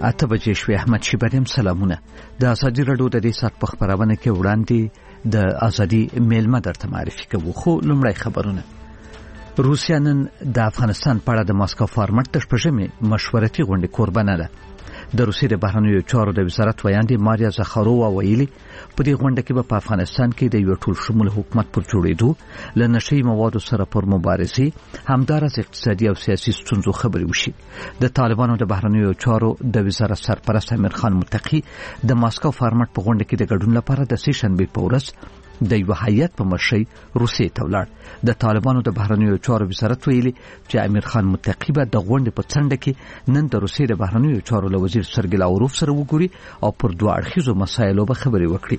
اته بجې شوې. احمد شیبانیم سلامونه. د ازادي راډیو د دې سات په خبرونه کې وړاندې د ازادي میلمه درته معرفي کوو. خو لومړی خبرونه. روسیا نن د افغانستان په اړه د ماسکو فارمټ د شپږمې مشورتي غونډې قربانه ده. د روسیې د بهرنیو چارو د وزارت ویاندې ماریا زخارووا ویلي په دې غونډه کې به په افغانستان کې د یو ټول شمول حکومت پر جوړېدو، له نشئی موادو سره پر مبارزې، همدارس اقتصادي او سیاسي ستونزو خبرې وشي. د طالبانو د بهرنیو چارو د وزارت سرپرست امیر خان متقي د ماسکو فارمټ په غونډه کې د ګډون لپاره د سې شنبې په ورځ د یو هیئت په مشرۍ روسیې ته ولاړ. د طالبانو د بهرنیو چارو وزارت ویلي چې امیر خان متقي به د غونډې په څنډه کې نن د روسیې د بهرنیو چارو له وزیر سرګی لاوروف سره وګوري او پر دوه اړخیزو مسایلو به خبرې وکړي.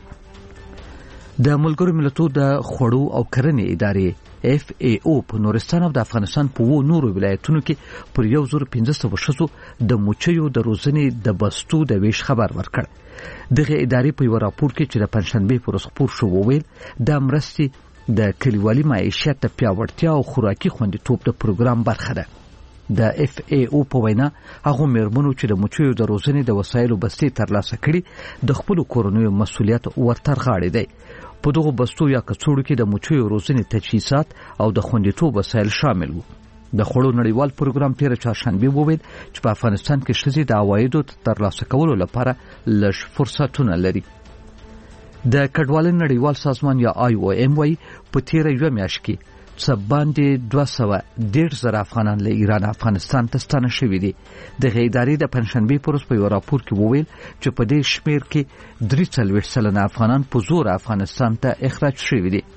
د ملګرو ملتونو د خوړو او کرنې ادارې FAO په نورستان او د افغانستان په نورو ولایتونو کې پر 1500 ښځو د موچیو د روزنې د بستو د ویش خبر ورکړ. دغه ادارې په یو راپور کې چې د پنځشنبې پر ورځ خپور شو وویل د مرستې د کلیوالي معیشت د پیاوړتیا او خوراکي خوندیتوب د پروګرام برخه ده. د FAO په وینا هغه مېرمنو چې د موچیو د روزنې د وسایلو بستې ترلاسه کړي د خپل کورنیو مسؤلیت ورترغاړي دی. په دغه بستو یا کڅوړو کې د موچیو روزنې تجهیزات او د خوندیتوب وسایل شامل وو. د خوړو نړیوال پروګرام تیر چهارشنبه وویل چې په افغانستان کې ښځې د عوایدو ترلاسه کولو لپاره لږ فرصتونه لري. د کډوالۍ نړیوال سازمان یا IOM وايي په تیر یو میاشت کې څه باندې 210,000 افغانان له ایران افغانستان ته ستانه شوي دي. دغه ادارې د پنځشنبې پر ورځ په یو راپور کې وویل چې په دې شمیر کې 43% افغانان په زور افغانستان ته اخراج شوي دي.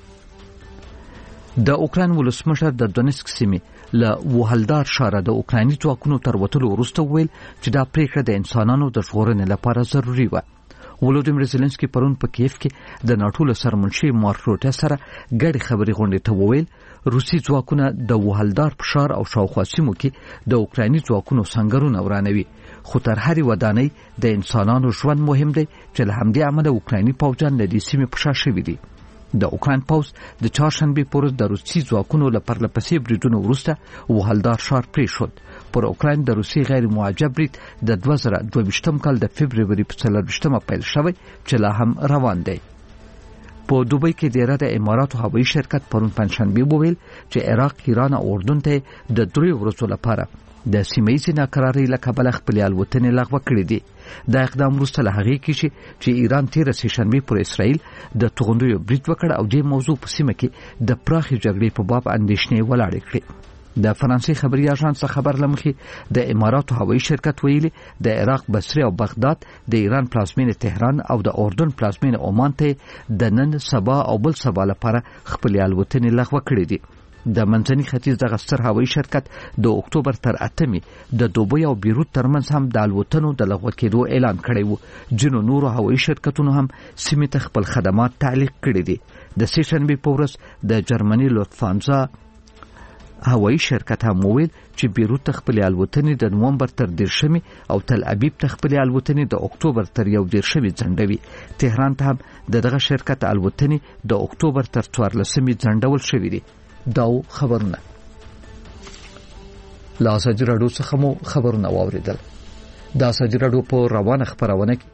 د اوکراین ولسمشر د دونیسک سیمې له وهلدار ښاره د اوکرایني ځواکونو تر وتلو وروسته وویل چې دا پریکړه د انسانانو د ژغورنې لپاره ضروري وه. ولودیمیر زيلنسکي پرون په کیف کې د ناټو له سرمنشي مارک روټه سره ګډې خبرې غونډې ته وویل روسي ځواکونه د وهلدار په ښار او شاوخوا سیمو کې د اوکرایني ځواکونو سنگرونه ورانوي. خو تر هرې ودانۍ د انسانانو ژوند مهم دی چې له همدې امله اوکرایني پوځیان له دې سیمې په شا شوي دي. د اوکراین پوځ د چهارشنبې په ورځ د روسي ځواکونو له پرلپسې بریدونو وروسته وهلدار ښار پرېښود. پر اوکراین د روسي غیر معجب برید د 2022 کال د فبروري په 24 پیل شوی چې لا هم روان دی. په دوبۍ کې د اماراتو هوایي شرکت پرون پنځشنبه وویل چې عراق، ایران او اردن ته د 3 ورځو لپاره د سیمه‌ییزې ناکرارۍ له کبله خپلې الوتنې لغوه کړې دي. دا اقدام وروسته له هغې کېږي چې ایران تېره سهشنبې پر اسرائیل د توغندیو برید وکړ او دې موضوع په سیمه کې د پراخې جګړې په باب اندېښنې ولاړې کړې. د فرانسې خبري اژانس خبر لمخې د اماراتو هوایي شرکت ویلي د عراق بصره او بغداد، د ایران پلازمینه تهران او د اردن پلازمینه عمان ته د نن سبا او بل سبا لپاره خپلې الوتنې لغوه کړې دي. د منځني ختیځ د ستر هوایي شرکت د اکتوبر تر 8 د دوبۍ او بیروت ترمنځ هم د الوتنو د لغوه کېدو اعلان کړی و. ځینو نورو هوایي شرکتونو هم سیمې ته خپل خدمات تعلیق کړي دي. د سهشنبې په ورځ د جرمني لوفتانزا هوایي شرکت هم وویل چې بیروت ته خپلې الوتنې د نومبر تر 10 او تل ابیب ته خپلې الوتنې د اکتوبر تر 11 ځنډوي. تهران ته هم دغه شرکت الوتنې د اکتوبر تر 14 ځنډول شوې دي. دا خبرونه لا ازادي راډیو څخه مو خبرونه واوریدل. دا ازادي راډیو په روانه خبرونه کې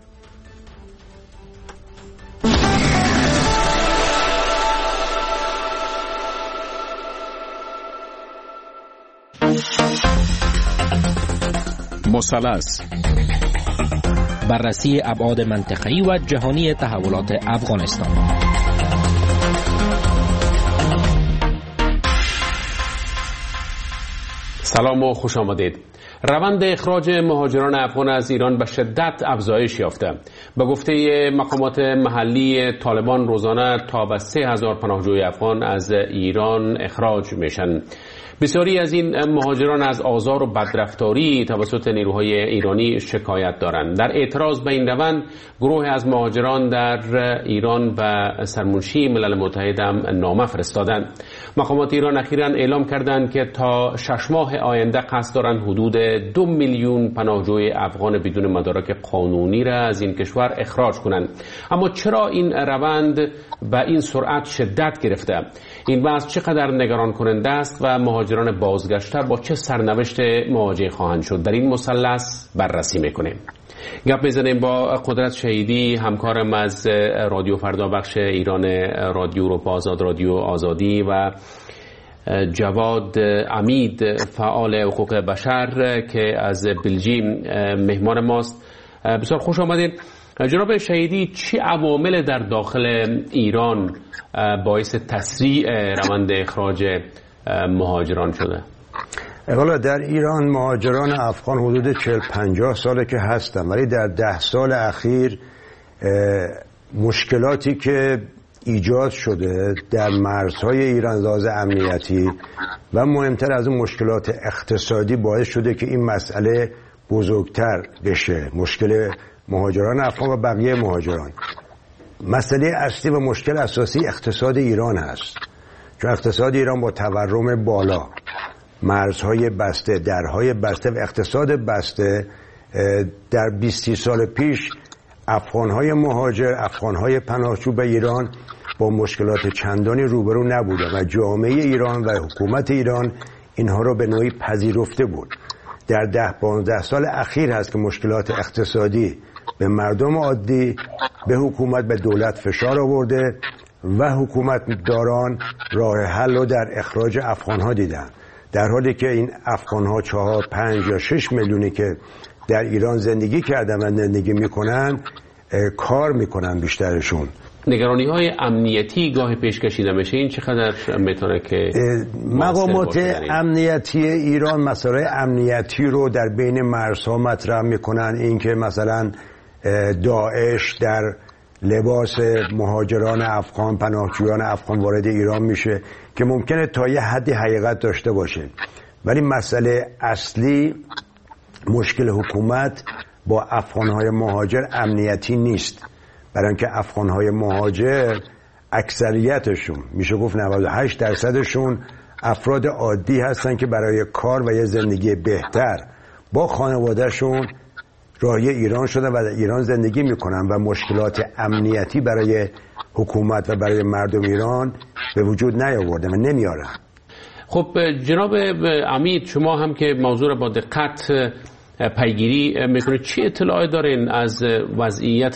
مثلث بررسی ابعاد منطقه‌ای و جهانی تحولات افغانستان. سلام و خوش آمدید. روند اخراج مهاجران افغان از ایران به شدت افزایش یافته. به گفته مقامات محلی طالبان روزانه تا به 3000 پناهجوی افغان از ایران اخراج میشن. بسیاری از این مهاجران از آزار و بدرفتاری توسط نیروهای ایرانی شکایت دارند. در اعتراض به این روند گروه از مهاجران در ایران به سرمنشی ملل متحد هم نامه فرستادند. مقامات ایران اخیراً اعلام کردند که تا 6 ماه آینده قصد دارند حدود 2 میلیون پناهجوی افغان بدون مدارک قانونی را از این کشور اخراج کنند. اما چرا این روند به این سرعت شدت گرفته؟ این وضع چقدر نگران کننده است و مهاجران بازگشته با چه سرنوشت مواجه خواهند شد؟ در این مثلث بررسی میکنیم. گپ میزنیم با قدرت شهیدی، همکارم از رادیو فردا بخش ایران رادیو اروپا آزاد، رادیو آزادی، و جواد امید فعال حقوق بشر که از بلژیم مهمان ماست. بسیار خوش آمدید. جناب شهیدی، چه عوامل در داخل ایران باعث تسریع روند اخراج مهاجران شده؟ والا در ایران مهاجران افغان حدود 40-50 ساله که هستن، ولی در 10 سال اخیر مشکلاتی که ایجاد شده در مرزهای ایران لحاظ امنیتی و مهمتر از اون مشکلات اقتصادی باعث شده که این مسئله بزرگتر بشه. مشکل مهاجران افغان و بقیه مهاجران، مسئله اصلی و مشکل اساسی اقتصاد ایران هست، چون اقتصاد ایران با تورم بالا، مرزهای بسته، درهای بسته و اقتصاد بسته، در 20 سال پیش افغانهای مهاجر، افغانهای پناهجو به ایران با مشکلات چندانی روبرو نبودند و جامعه ایران و حکومت ایران اینها رو به نوعی پذیرفته بود. در 10-15 سال اخیر هست که مشکلات اقتصادی به مردم عادی، به حکومت، به دولت فشار آورده و حکومت داران راه حل رو در اخراج افغانها دیدن، در حالی که این افغانها 4, 5 یا 6 میلیونی که در ایران زندگی کردن و زندگی میکنن کار میکنن بیشترشون. نگرانی های امنیتی گاهی پیش کشیده میشه، این چقدر میتونه که مقامات امنیتی ایران مسائل امنیتی رو در بین مرزها مطرح میکنن، این که مثلا داعش در لباس مهاجران افغان، پناهجویان افغان وارد ایران میشه که ممکنه تا یه حدی حقیقت داشته باشه، ولی مسئله اصلی مشکل حکومت با افغانهای مهاجر امنیتی نیست، برای اینکه افغانهای مهاجر اکثریتشون میشه گفت 98% افراد عادی هستن که برای کار و یه زندگی بهتر با خانوادهشون راهی ایران شدن و در ایران زندگی میکنن و مشکلات امنیتی برای حکومت و برای مردم ایران به وجود نیاوردن و نمیارن. خب جناب امید، شما هم که موضوع را با دقت پیگیری میکنید، چی اطلاعی دارین از وضعیت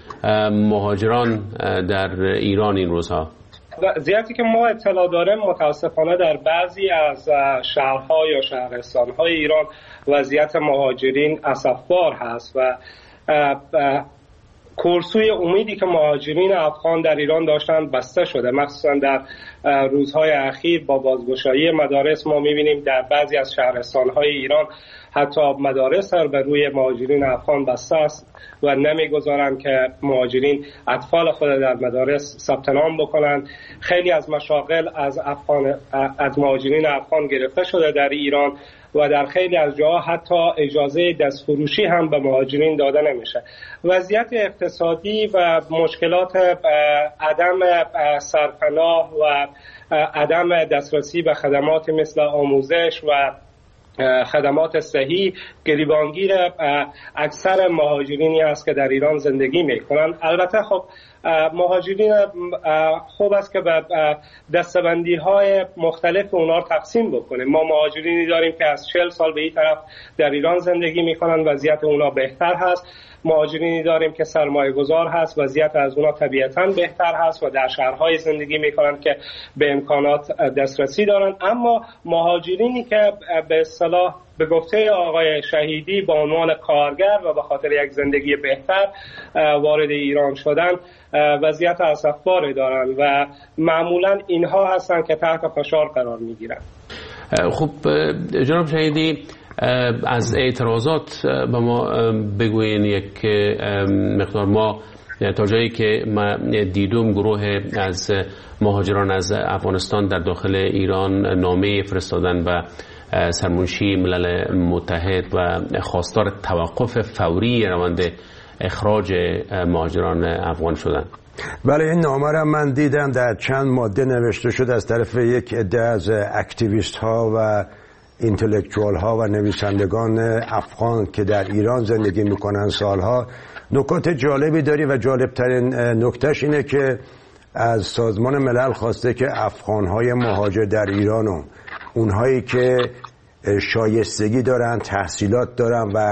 مهاجران در ایران این روزها؟ وضعیتی که ما اطلاع داریم متاسفانه در بعضی از شهرها یا شهرستانهای ایران وضعیت مهاجرین اسفبار هست و کورسوی امیدی که مهاجرین افغان در ایران داشتند بسته شده. مخصوصا در روزهای اخیر با بازگشایی مدارس ما می‌بینیم در بعضی از شهرستان‌های ایران حتی مدارس هم به روی مهاجرین افغان بسته است و نمی‌گذارند که مهاجرین اطفال خود در مدارس ثبت نام بکنند. خیلی از مشاغل از مهاجرین افغان گرفته شده در ایران و در خیلی از جاها حتی اجازه دستفروشی هم به مهاجرین داده نمیشه. وضعیت اقتصادی و مشکلات عدم سرپناه و عدم دسترسی به خدمات مثل آموزش و خدمات صحی گریبانگیر اکثر مهاجرینی است که در ایران زندگی میکنند. البته خب مهاجرین خوب است که به دستبندی های مختلف اونا تقسیم بکنیم. ما مهاجرینی داریم که از 40 سال به این طرف در ایران زندگی میکنند، وضعیت اونا بهتر هست. مهاجرینی داریم که سرمایه گذار هست، وضعیت از اونا طبیعتاً بهتر هست و در شهرهای زندگی میکنند که به امکانات دسترسی دارند. اما مهاجرینی که به اصطلاح به گفته آقای شهیدی به عنوان کارگر و به خاطر یک زندگی بهتر وارد ایران شدن وضعیت اسفباری دارند و معمولاً اینها هستند که تحت فشار قرار میگیرند. خب جناب شهیدی، از اعتراضات به ما بگوین یک مقدار. ما تا جایی که ما دیدم گروه از مهاجران از افغانستان در داخل ایران نامه فرستادن و سرمنشی ملل متحد و خواستار توقف فوری روند اخراج مهاجران افغان شدن. بله، این نامه را من دیدم، در چند ماده نوشته شد از طرف یک عده از اکتیویست ها و اینتלקچوال ها و نویسندگان افغان که در ایران زندگی میکنن سالها. نکات جالبی داری و جالبترین نکتهش اینه که از سازمان ملل خواسته که افغانهای مهاجر در ایران و اونهایی که شایستگی دارن، تحصیلات دارن و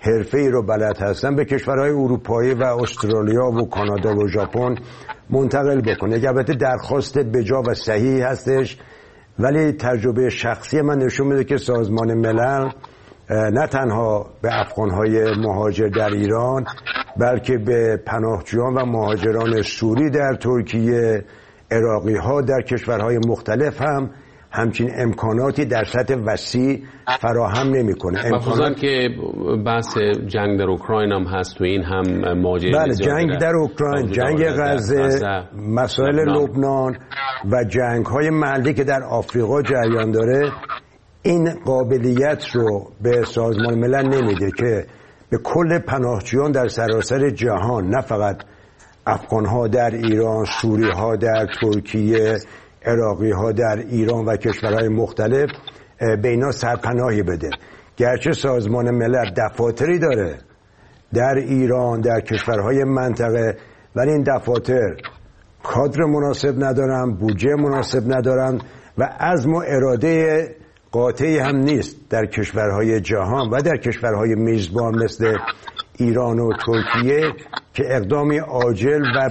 حرفه‌ای رو بلد هستن به کشورهای اروپایی و استرالیا و کانادا و ژاپن منتقل بکنه. البته درخواست بجا و صحیح هستش، ولی تجربه شخصی من نشون میده که سازمان ملل نه تنها به افغانهای مهاجر در ایران بلکه به پناهجویان و مهاجران سوری در ترکیه، عراقی ها در کشورهای مختلف هم همچین امکاناتی در سطح وسیع فراهم نمیکنه. مخصوصا که بحث جنگ در اوکراین هم هست و این هم ماجرای بله، جنگ در اوکراین، جنگ غزه، مسائل لبنان و جنگ های محلی که در آفریقا جریان داره این قابلیت رو به سازمان ملل نمیده که به کل پناهجویان در سراسر جهان، نه فقط افغان ها در ایران، سوری ها در ترکیه، عراقی ها در ایران و کشورهای مختلف، به اینا سرپناهی بده. گرچه سازمان ملل دفاتری داره در ایران، در کشورهای منطقه، ولی این دفاتر کادر مناسب ندارن، بودجه مناسب ندارن و عزم و اراده قاطعی هم نیست در کشورهای جهان و در کشورهای میزبان مثل ایران و ترکیه که اقدامی عاجل و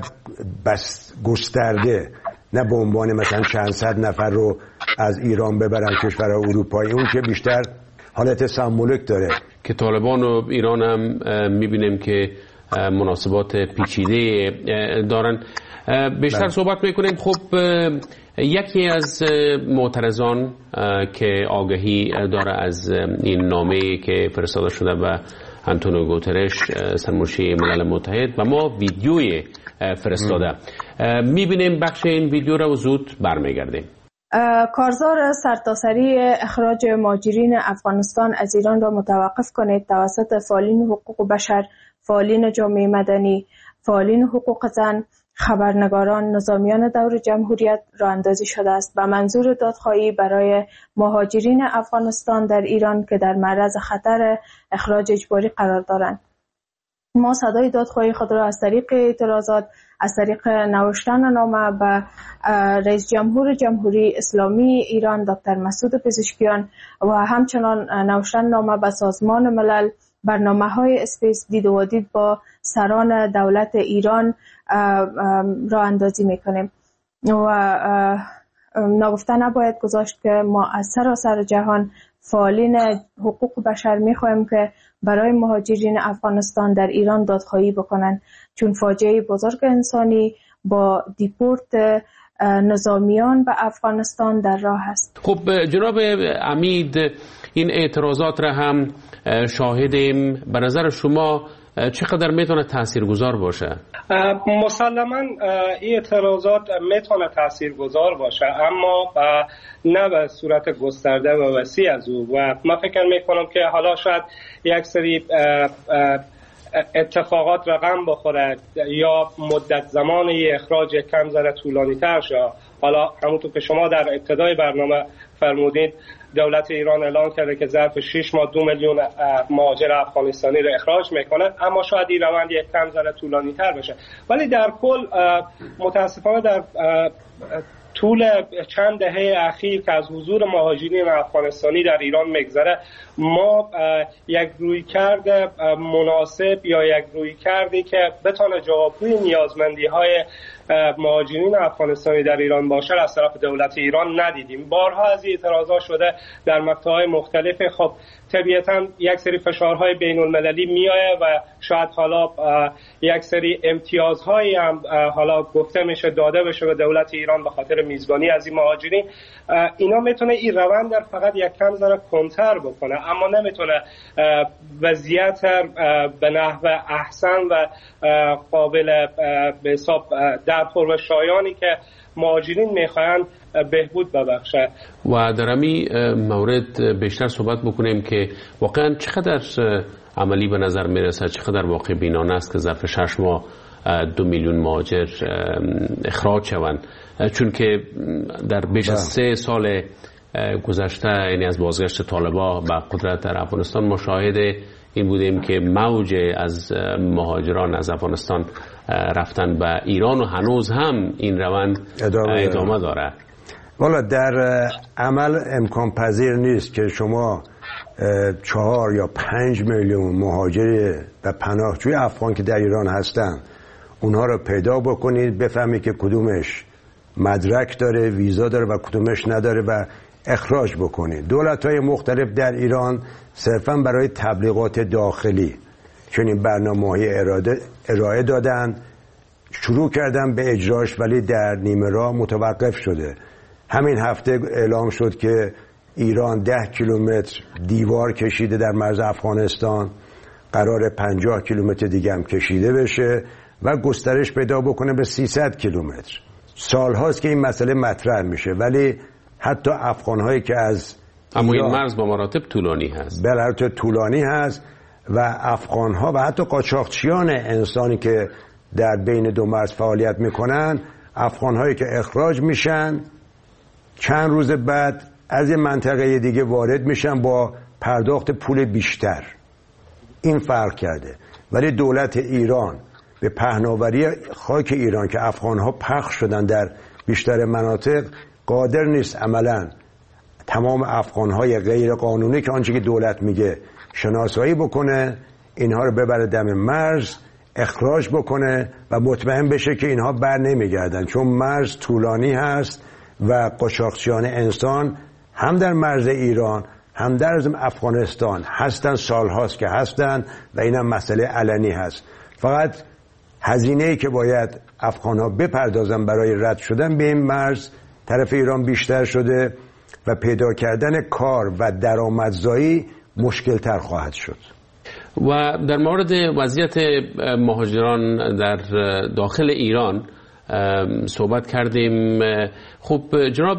گسترده، نه به عنوان مثلا چند صد نفر رو از ایران ببرن کشورهای اروپایی، اون که بیشتر حالت سمبولیک داره. که طالبان و ایران هم میبینیم که مناسبات پیچیده دارن. بیشتر صحبت میکنیم. خب یکی از معترضان که آگاهی داره از این نامه‌ای که فرستاده شده به آنتونیو گوترش، سرمنشی ملل متحد، و ما ویدیوی فرستاده میبینیم. بخش این ویدیو رو زود برمیگردیم. کارزار سرتاسری اخراج مهاجرین افغانستان از ایران را متوقف کنید توسط فعالین حقوق بشر، فعالین جامعه مدنی، فعالین حقوق زن، خبرنگاران، نظامیان دور جمهوریت راه اندازی شده است به منظور دادخواهی برای مهاجرین افغانستان در ایران که در معرض خطر اخراج اجباری قرار دارند. ما صدای دادخواهی خود را از طریق اعتراضات، از طریق نوشتن نامه به رئیس جمهور جمهوری اسلامی ایران دکتر مسعود پزشکیان و همچنان نوشتن نامه به سازمان ملل، برنامه‌های اسپیس، دید و دید با سران دولت ایران راه اندازی میکنیم و نگفته نباید گذاشت که ما از سراسر جهان فعالین حقوق بشر میخواهیم که برای مهاجرین افغانستان در ایران دادخواهی بکنند، چون فاجعه بزرگ انسانی با دیپورت نظامیان به افغانستان در راه است. خب جناب عمید، این اعتراضات را هم شاهدیم. به نظر شما چقدر میتونه تاثیرگذار باشه؟ مسلما این اعتراضات میتونه تاثیرگذار باشه، اما نه به صورت گسترده و وسیع از او. و من فکر میکنم که حالا شاید یک سری اتفاقات رقم بخوره یا مدت زمان اخراج کم ذره طولانی تر شه. حالا همونطور که شما در ابتدای برنامه فرمودید، دولت ایران اعلان کرده که ظرف 6 ماه 2 میلیون مهاجر افغانستانی را اخراج میکنه، اما شاید این روند یک کم ذره طولانی تر بشه. ولی در کل متاسفانه در طول چند دهه اخیر که از حضور مهاجرین افغانستانی در ایران میگذره، ما یک رویکرد مناسب یا یک رویکردی که بتونه جوابگوی نیازمندی‌های مهاجرین افغانستانی در ایران باشه از طرف دولت ایران ندیدیم. بارها از این اعتراضات شده در مقطع‌های مختلف. خب طبیعتاً یک سری فشارهای بین المللی میآید و شاید حالا یک سری امتیازهایی هم حالا گفته میشه داده بشه به دولت ایران به خاطر میزبانی از این مهاجرین. اینا میتونه این روند در فقط یک کم ذره کنتر بکنه، اما نمیتونه وضعیت به نحو احسن و قابل به حساب درخور و شایانی که مهاجرین میخواهند بهبود ببخشه. و در همین مورد بیشتر صحبت بکنیم که واقعا چقدر عملی به نظر میرسه، چقدر واقع بینانه است که ظرف 6 ماه 2 میلیون مهاجر اخراج شوند، چون که در بیش از 3 سال گذشته، یعنی از بازگشت طالبان به قدرت در افغانستان، ما شاهد این بودیم که موج از مهاجران از افغانستان رفتن به ایران و هنوز هم این روند ادامه داره. والا در عمل امکان پذیر نیست که شما 4 یا 5 میلیون مهاجر و پناهجوی افغان که در ایران هستن اونها رو پیدا بکنید، بفهمید که کدومش مدرک داره، ویزا داره و کدومش نداره و اخراج بکنید. دولت‌های مختلف در ایران صرفاً برای تبلیغات داخلی چنین برنامه‌های ارائه دادن، شروع کردن به اجراش، ولی در نیمه راه متوقف شده. همین هفته اعلام شد که ایران 10 کیلومتر دیوار کشیده در مرز افغانستان، قرار 50 کیلومتر دیگه هم کشیده بشه و گسترش پیدا بکنه به 300 کیلومتر. سالهاست که این مسئله مطرح میشه، ولی حتی افغان‌هایی که از اما این مرز با مراتب طولانی هست. بلکه طولانی هست و افغان‌ها و حتی قاچاقچیان انسانی که در بین دو مرز فعالیت میکنن، افغان‌هایی که اخراج میشن چند روز بعد از این منطقه دیگه وارد میشن با پرداخت پول بیشتر. این فرق کرده. ولی دولت ایران به پهناوری خاک ایران که افغان‌ها پخش شدن در بیشتر مناطق قادر نیست عملاً تمام افغان‌های غیر قانونی که آنچه که دولت میگه شناسایی بکنه، اینها رو ببره دم مرز، اخراج بکنه و مطمئن بشه که اینها بر نمیگردن، چون مرز طولانی هست و قاچاقچیان انسان هم در مرز ایران هم در افغانستان هستن، سالهاست که هستن و اینم مسئله علنی هست. فقط هزینه‌ای که باید افغان‌ها بپردازن برای رد شدن به این مرز طرف ایران بیشتر شده و پیدا کردن کار و درآمدزایی مشکل‌تر خواهد شد. و در مورد وضعیت مهاجران در داخل ایران صحبت کردیم. خب جناب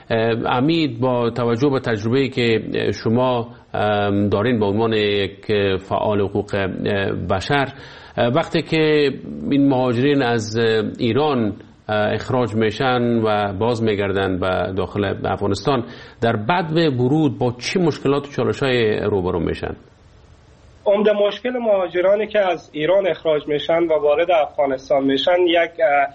عمید، با توجه به تجربه‌ای که شما دارین به عنوان یک فعال حقوق بشر، وقتی که این مهاجرین از ایران اخراج میشن و باز میگردن به داخل افغانستان، در بعد ورود با چه مشکلات و چالش‌های روبرو میشن؟ عمده مشکل مهاجرانی که از ایران اخراج میشن و وارد افغانستان میشن یک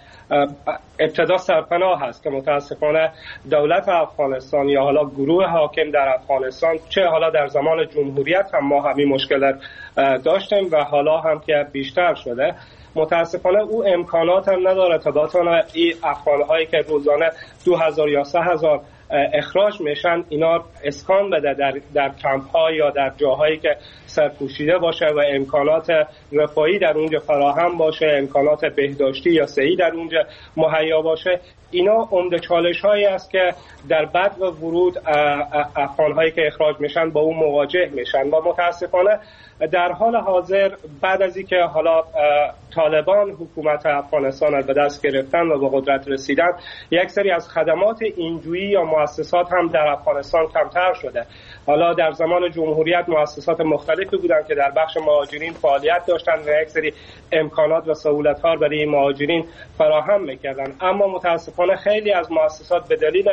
ابتدا سرپناه هست که متاسفانه دولت افغانستان یا حالا گروه حاکم در افغانستان، چه حالا در زمان جمهوریت هم ما همین مشکل داشتیم و حالا هم که بیشتر شده، متاسفانه او امکانات هم نداره تا بتونه این افغان‌هایی که روزانه 2000 یا 3000 اخراج میشن اینا اسکان بده در کمپ‌ها یا در جاهایی که سرپوشیده باشه و امکانات رفاهی در اونجا فراهم باشه، امکانات بهداشتی یا صحی در اونجا مهیا باشه. اینا عمده چالش‌هایی است که در بعد و ورود افغان‌هایی که اخراج میشن با اون مواجه میشن و متاسفانه در حال حاضر بعد از اینکه حالا طالبان حکومت افغانستان رو به دست گرفتن و به قدرت رسیدن، یک سری از خدمات اینجویی یا مؤسسات هم در افغانستان کمتر شده. حالا در زمان جمهوریت مؤسسات مختلفی بودن که در بخش مهاجرین فعالیت داشتن و یک سری امکانات و سهولت‌ها برای مهاجرین فراهم می‌کردن، اما متاسفانه خیلی از مؤسسات به دلیل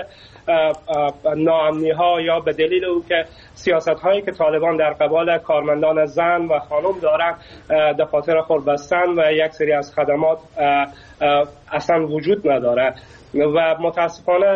ناامنی‌ها یا به دلیل او که سیاست‌هایی که طالبان در قبال کارمندان زن و خانم دارن دفاتر خود بستن و یک سری از خدمات اصلا وجود نداره و متاسفانه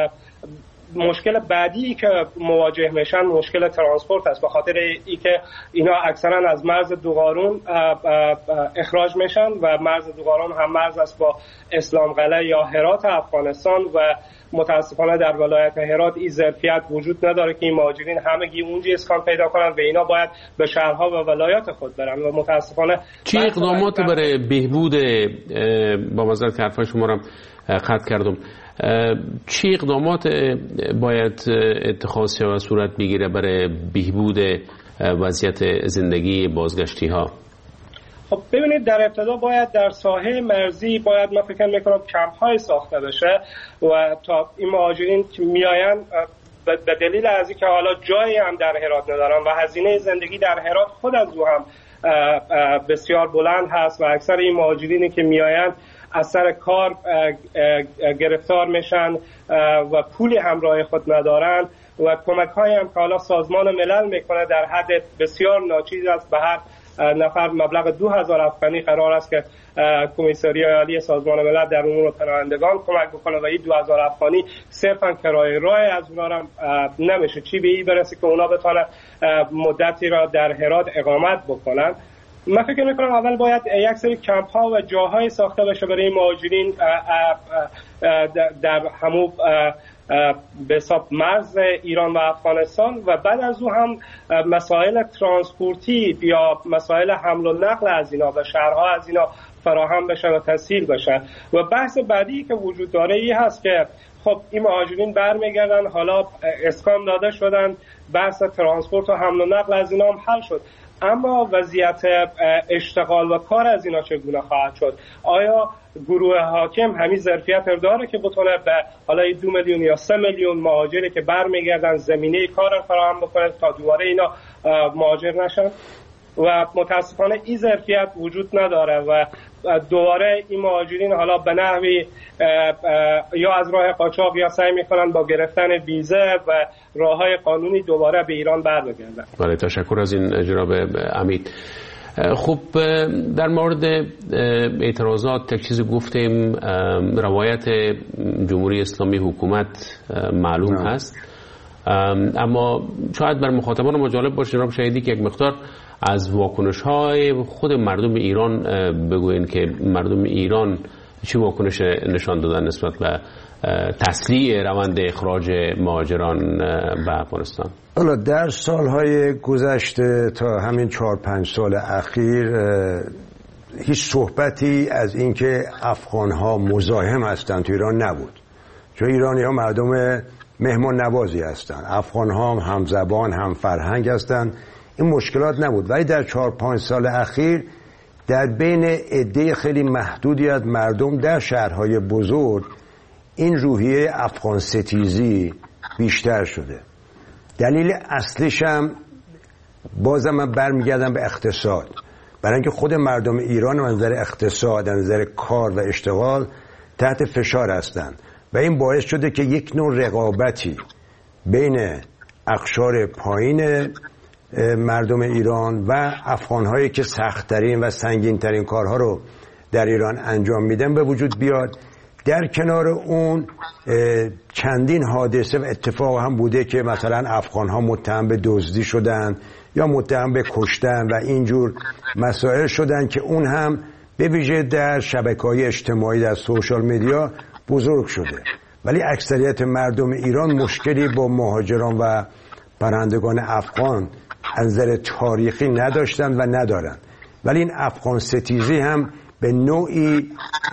مشکل بعدی که مواجه میشن مشکل ترانسپورت است، به خاطر اینکه اینا اکثرا از مرز دوقارون اخراج میشن و مرز دوقارون هم مرز است با اسلام قلعه یا هرات افغانستان و متاسفانه در ولایت هرات این ظرفیت وجود نداره که این مهاجرین همگی اونجا اسکان پیدا کنن و اینا باید به شهرها و ولایات خود برن و متاسفانه چه اقدامات برای بهبود، با معذرت که حرفای شما رو قطع کردم، چه اقدامات باید اتخاذ شود و صورت بگیره برای بهبود وضعیت زندگی بازگشتی ها؟ خب ببینید، در ابتدا باید در ساحه مرزی باید من فکر میکنم کمپ های ساخته بشه و تا این مهاجرین که میآین به دلیل از اینکه حالا جایی هم در هرات ندارن و هزینه زندگی در هرات خود از او هم بسیار بلند هست و اکثر این مهاجرینی که میآین از سر کار گرفتار میشن و پولی همراه خود ندارن و کمک های هم که حالا سازمان ملل میکنه در حد بسیار ناچیز است به هر نفر مبلغ 2000 افغانی قرار است که کمیسریای عالی سازمان ملل در امور پناهندگان کمک بکنه و این 2000 افغانی صرفا کرایه راه از اونا را نمیشه چی به این برسه که اونا بتونن مدتی را در هرات اقامت بکنن. من فکر میکنم اول باید یک سری کمپ ها و جاهای ساخته بشه برای مهاجرین در همون به حساب مرز ایران و افغانستان و بعد از او هم مسائل ترانسپورتی یا مسائل حمل و نقل از اینا و شهرها از اینا فراهم بشه و تسهیل بشه. و بحث بعدی که وجود داره این هست که خب این مهاجرین برمیگردن، حالا اسکان داده شدن، بحث ترانسپورت و حمل و نقل از اینا هم حل شد، اما وضعیت اشتغال و کار از اینا چگونه خواهد شد؟ آیا گروه حاکم همین ظرفیت داره که بتونه به حالا 2 میلیون یا 3 میلیون مهاجری که برمیگردن زمینه کار فراهم بکنه تا دوباره اینا مهاجر نشن؟ و متاسفانه این ظرفیت وجود نداره و دوباره این مهاجرین حالا به نحوی یا از راه قاچاق یا سعی میکنن با گرفتن ویزه و راههای قانونی دوباره به ایران برگردن. بله، تشکر از این جناب امید. خب در مورد اعتراضات یک چیز گفتیم، روایت جمهوری اسلامی حکومت معلوم هست، اما شاید بر مخاطبان ما جالب باشه جناب شهیدی که یک مقدار از واکنش‌های خود مردم ایران بگوین که مردم ایران چه واکنش نشان دادن نسبت به تسریع روند اخراج مهاجران به افغانستان. حالا در سالهای گذشته تا همین 4-5 سال اخیر هیچ صحبتی از اینکه افغان‌ها مزاحم هستند تو ایران نبود، چون ایرانی‌ها مردم مهمان نوازی هستند، افغان‌ها هم زبان هم فرهنگ هستند، این مشکلات نبود. ولی در 4-5 سال اخیر در بین عده خیلی محدودی از مردم در شهرهای بزرگ این روحیه افغان ستیزی بیشتر شده. دلیل اصلیش هم بازم من برمیگردم به اقتصاد، برای اینکه خود مردم ایران از نظر اقتصاد، از نظر کار و اشتغال تحت فشار هستند و این باعث شده که یک نوع رقابتی بین اقشار پایین مردم ایران و افغان‌هایی که سخت‌ترین و سنگین‌ترین کارها رو در ایران انجام میدن به وجود بیاد. در کنار اون چندین حادثه و اتفاق هم بوده که مثلا افغان‌ها متهم به دزدی شدن یا متهم به کشتن و اینجور مسائل شدن که اون هم به ویژه در شبکه‌های اجتماعی در سوشال میدیا بزرگ شده. ولی اکثریت مردم ایران مشکلی با مهاجران و پناهندگان افغان از نظر تاریخی نداشتن و ندارن، ولی این افغان ستیزی هم به نوعی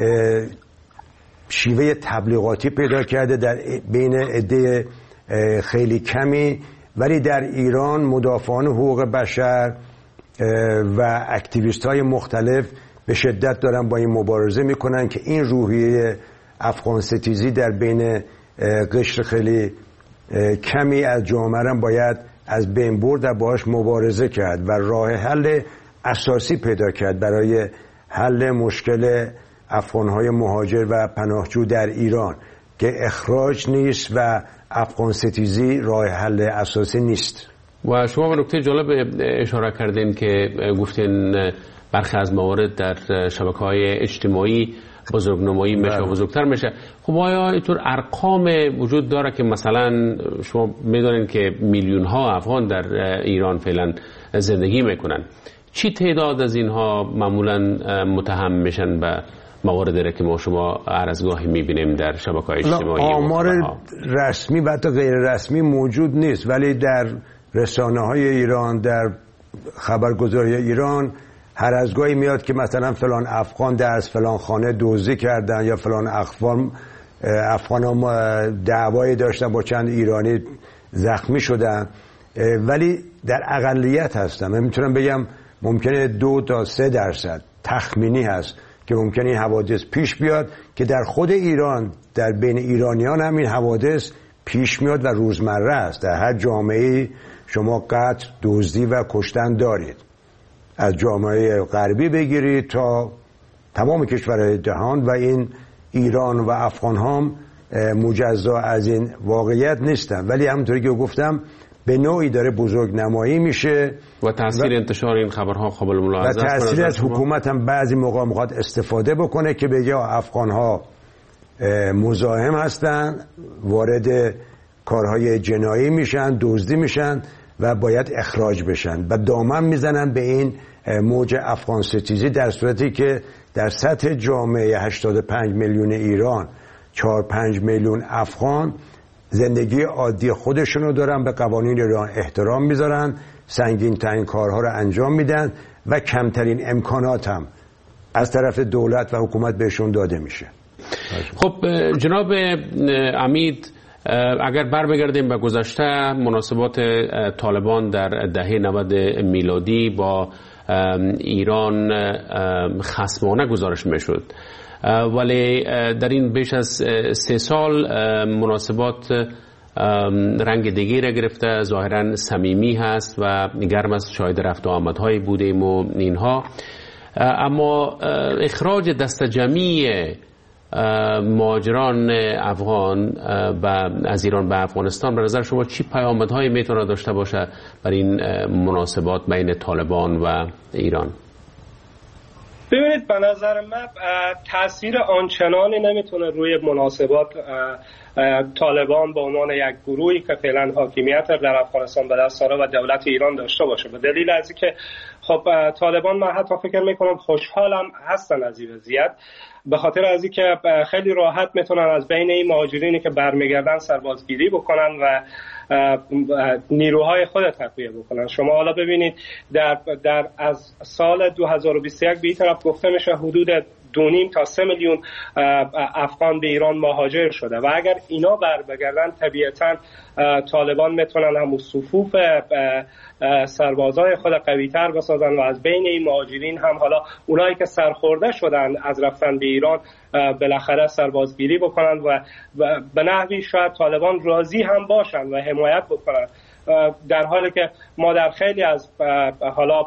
شیوه تبلیغاتی پیدا کرده در بین عده خیلی کمی، ولی در ایران مدافعان حقوق بشر و اکتیویست های مختلف به شدت دارن با این مبارزه میکنن که این روحیه افغان ستیزی در بین قشر خیلی کمی از جامعه باید از بین برد و باهاش مبارزه کرد و راه حل اساسی پیدا کرد برای حل مشکل افغان‌های مهاجر و پناهجو در ایران که اخراج نیست و افغان ستیزی راه حل اساسی نیست. و شما به نکته جالب اشاره کردین که گفتین برخی از موارد در شبکه‌های اجتماعی بزرگنمایی میشه و بزرگتر میشه. خب آیا اینطور ارقام وجود داره که مثلا شما میدونین که میلیون ها افغان در ایران فعلا زندگی میکنن، چی تعداد از اینها معمولا متهم میشن به مواردی که ما شما هر از گاهی میبینیم در شبکه‌های اجتماعی؟ آمار رسمی و حتی غیر رسمی موجود نیست، ولی در رسانه‌های ایران، در خبرگزاری ایران هر از گاهی میاد که مثلا فلان افغان در از فلان خانه دزدی کردن یا فلان افغان هم دعوایی داشتن با چند ایرانی زخمی شدن، ولی در اقلیت هستن. من میتونم بگم ممکنه 2 تا 3% تخمینی هست که ممکنه این حوادث پیش بیاد که در خود ایران در بین ایرانیان هم این حوادث پیش میاد و روزمره است. در هر جامعه شما قتل، دزدی و کشتن دارید، از جامعه غربی بگیرید تا تمام کشورهای جهان، و این ایران و افغان هم مجزا از این واقعیت نیستن. ولی همونطوری که گفتم به نوعی داره بزرگ نمایی میشه و تاثیر انتشار این خبرها قابل ملاحظه است. و تاثیر از حکومت هم بعضی موقع میخواد استفاده بکنه که بگه افغان‌ها مزاحم هستن، وارد کارهای جنایی میشن، دزدی میشن و باید اخراج بشن و دامن میزنن به این موج افغان ستیزی، در صورتی که در سطح جامعه 85 میلیون ایران 4-5 میلیون افغان زندگی عادی خودشونو دارن، به قوانین ایران احترام میذارن، سنگین ترین کارها رو انجام میدن و کمترین امکانات هم از طرف دولت و حکومت بهشون داده میشه. خب جناب عمید، اگر برمیگردیم به گذشته، مناسبات طالبان در دهه 90 میلادی با ایران خصمانه گزارش میشد، ولی در این بیش از 3 سال مناسبات رنگ دیگری را گرفته، ظاهرا صمیمی هست و گرم از شاهد رفت و آمدهایی بودیم و اینها. اما اخراج دست جمعی مهاجران افغان از ایران به افغانستان به نظر شما چی پیامدهایی میتونه داشته باشه بر این مناسبات بین طالبان و ایران؟ ببینید، به نظر من تاثیر آنچنانی نمیتونه روی مناسبات طالبان به عنوان یک گروهی که فعلا حاکمیت در افغانستان به دست داره و دولت ایران داشته باشه، به دلیل از اینکه خب طالبان، من حتی فکر میکنم خوشحالم هستن از این وضعیت، به خاطر از اینکه خیلی راحت میتونن از بین این مهاجرینی که برمیگردن سربازگیری بکنن و نیروهای خود تقویه بکنن. شما حالا ببینید در از سال 2021 به این طرف گفته میشه حدود 2.5 تا 3 میلیون افغان به ایران مهاجر شده و اگر اینا برگردن طبیعتا طالبان میتونن همون صفوف سربازای خود قوی‌تر بسازن و از بین این مهاجرین هم حالا اونایی که سرخورده شدن از رفتن به ایران بالاخره سربازگیری بکنن و به نحوی شاید طالبان راضی هم باشن و حمایت بکنن، در حالی که ما در خیلی از حالا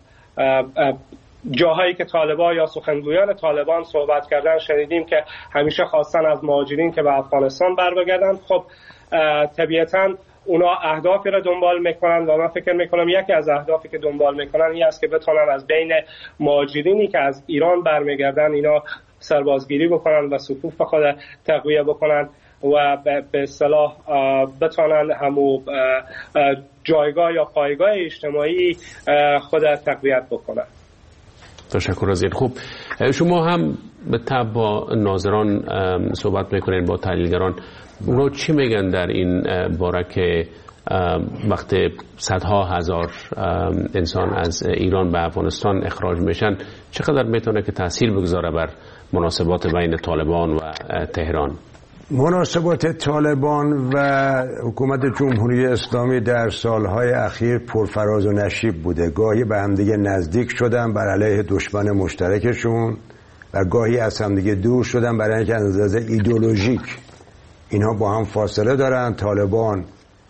جاهایی که طالبان یا سخنگویان طالبان صحبت کردن شنیدیم که همیشه خواستن از مهاجرین که به افغانستان برگردن. خب طبیعتاً اونا اهدافی را دنبال میکنن و من فکر میکنم یکی از اهدافی که دنبال میکنن این است که بتونن از بین مهاجرینی که از ایران برمیگردن اینا سربازگیری بکنن و صفوف خود تقویه بکنن و به اصطلاح بتونن همو جایگاه یا پایگاه اجتماعی خود تقویت بکنن. تشکر از این. خوب، شما هم به تبع با ناظران صحبت میکنین، با تحلیلگران، اونا چی میگن در این باره که وقتی صدها هزار انسان از ایران به افغانستان اخراج میشن چقدر میتونه که تاثیر بگذاره بر مناسبات بین طالبان و تهران؟ مناسبات طالبان و حکومت جمهوری اسلامی در سالهای اخیر پرفراز و نشیب بوده. گاهی به همدیگه نزدیک شدن بر علیه دشمن مشترکشون و گاهی از همدیگه دور شدن برای اینکه از نظر ایدئولوژیک اینها با هم فاصله دارن. طالبان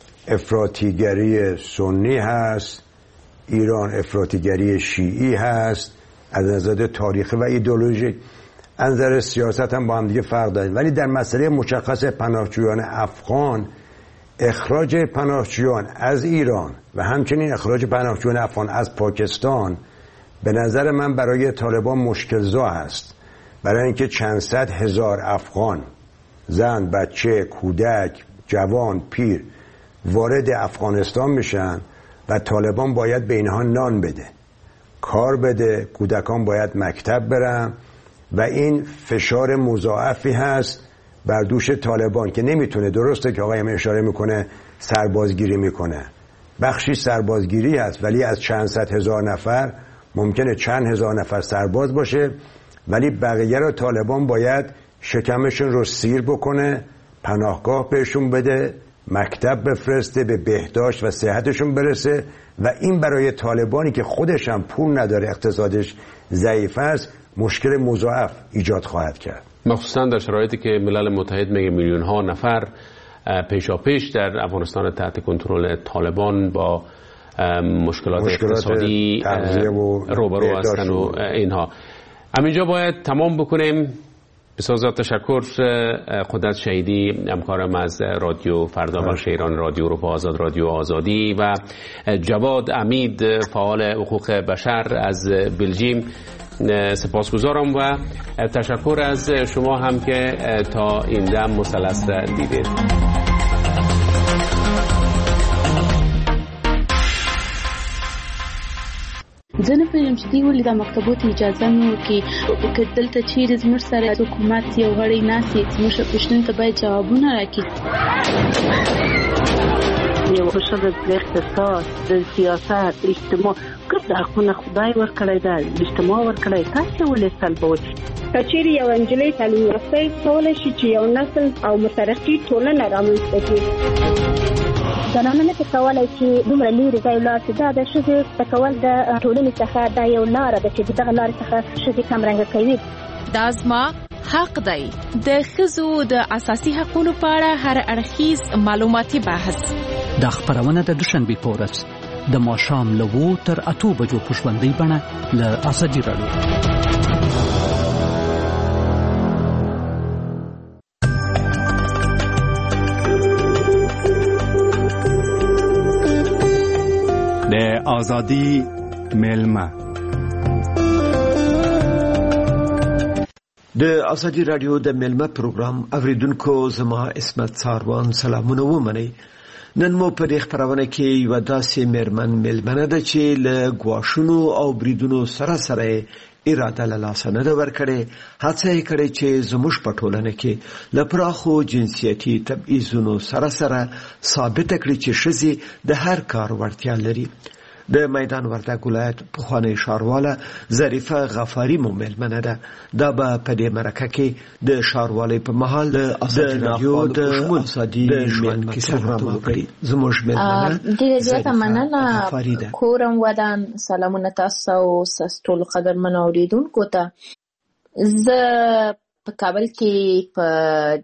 افراطیگری سنی هست، ایران افراطیگری شیعی هست، از نظر تاریخی و ایدئولوژیک، از نظر سیاست هم با هم دیگه فرق دارن. ولی در مسئله مشخص پناهجویان افغان، اخراج پناهجویان از ایران و همچنین اخراج پناهجویان افغان از پاکستان به نظر من برای طالبان مشکل‌زا است، برای اینکه چند صد هزار افغان، زن، بچه، کودک، جوان، پیر وارد افغانستان میشن و طالبان باید به اینها نان بده، کار بده، کودکان باید مکتب برن و این فشار مضاعفی هست بر دوش طالبان که نمیتونه. درسته که آقایم اشاره میکنه سربازگیری میکنه، بخشی سربازگیری هست، ولی از چند صد هزار نفر ممکنه چند هزار نفر سرباز باشه، ولی بقیه رو طالبان باید شکمشون رو سیر بکنه، پناهگاه بهشون بده، مکتب بفرسته، به بهداشت و صحتشون برسه و این برای طالبانی که خودش هم پول نداره، اقتصادش ضعیف است، مشکل مضاعف ایجاد خواهد کرد. مخصوصا در شرایطی که ملل متحد میگه میلیون ها نفر پیشاپیش در افغانستان تحت کنترل طالبان با مشکلات اقتصادی روبرو هستن و اینها. همینجا باید تمام بکنیم. بسیار زیاد تشکر. قدرت شهیدی، همکارم از رادیو فردا بخش ایران، رادیو اروپا آزاد، رادیو آزادی، و جواد امید، فعال حقوق بشر از بلژیم، سپاسگزارم و تشکر از شما هم که تا این دم مثلث دیدید. زه نه پوهېږم چې دوی ولې دا مکتبو ته اجازه نه ورکوي، که دلته چیرې زموږ سره حکومت یو غړی ناست وي، زموږ پوښتنو ته باید جوابونه راکړي. یو ښځه د اقتصاد، د سیاست، اجتماع ګډ حقونه خدای ورکړی ده، اجتماع ورکړی، تاسې ولې سلبوئ؟ که چیرې یو نجلۍ تعلیم یافته کولی شي چې یو نسل او مترقي ټولنه رامنځته کړي. زنانه نه کولی چې دومره لیرې ځای ولاړ شي. دا د ښځې زده کول د ټولنې څخه دا یو لاره ده چې دغه لارې څخه ښځې کمرنګه کوي. دا زما حق دی. د ښځو د اساسي حقوقو په اړه هر اړخیز معلوماتي بحث. دا خبرونه د دوشنبه په ورځ د ماښام له 2 تر 8 بجو په ژوندۍ بڼه له ازادي راډیو. د آزادی میلمه د ازادي رادیو د میلمه پروګرام اوریدونکو، زما اسمت ساروان سلامونه ومنئ. نن مو په دې خبرونه کې یو داسې میلمنه ده چې له ګواښونو او بریدونو سره سره اراده له لاسه نه ده ورکړې. هڅه یې کړې چې زموږ په ټولنه کې له پراخو جنسیتي تبعیضونو سره سره ثابته کړي چې ښځې د هر کار وړتیا لري. د میدان وردګ ولایت پخوانی ښارواله ظریفه غفاري مو میلمنه ده. دا به په دې مرکه کې د ښاروالۍ په مهال د ازادي رادیو د ازادي ژوند کیسه راوړي. زموږ میلمنه ډیره زیاته مننه. کورم ودان، سلامونه تاسو او ټول قدرمن اوریدونکو ته. زه په کابل کې په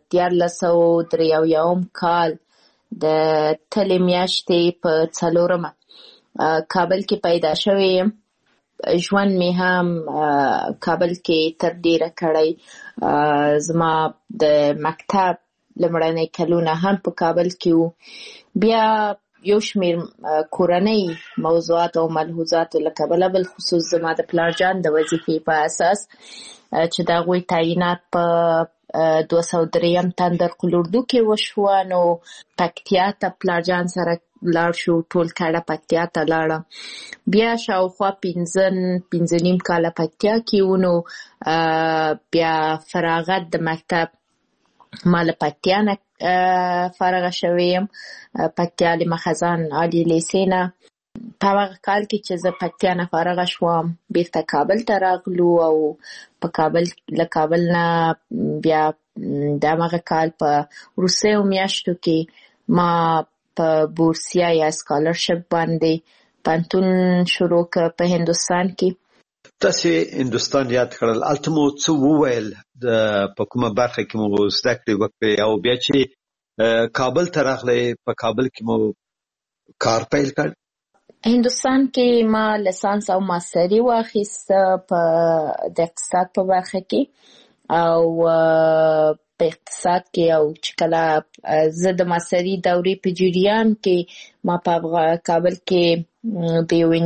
1493 کال د تلې میاشتې په 4 کابل کې پیدا شوی. ژوند می هم کابل کې تر ډیره کړی. زما د مکتب لمړنۍ کلونه هم په کابل کې وو. بیا یو شمیر کورنۍ موضوعات او ملحوظات له کابل، بل خصوص زما د پلارجان د وظیفې په اساس چې دا غوي تعینات په 203 تندر قلوردو کې وشو. نو پکتیا ته پلارجان سره لاړ شو، ټول کړه پکتیا ته لاړم. بیا شاوخوا 5.5 کاله پکتیا کې ونو. بیا فراغت د مکتب مال پکتیا نه فارغ شویم، پکتیا مخزن عالی لیسینا. په هغه کال کې چې زه پکتیا نه فارغ شوم، بیرته کابل ته راغلو او په کابل نه بیا د هغه کال په روسیو میاشتو کې ما په بورسیا یا سکالرشپ باندې پانتون شروع کړ په هندوستان کې. تاسو هندوستان یاد کړل، التمو څه وویل په کومه برخه کې مو زده کړې وکړې او بیا چې کابل ته راغلې په کابل کې مو کار پیل کړ؟ هندوستان کې ما لیسانس او ماستري واخیست په د اقتصاد په برخه کې او په اقتصاد کې. او چې کله زه د ماستري دورې په جریان کې ما په کابل کې د یو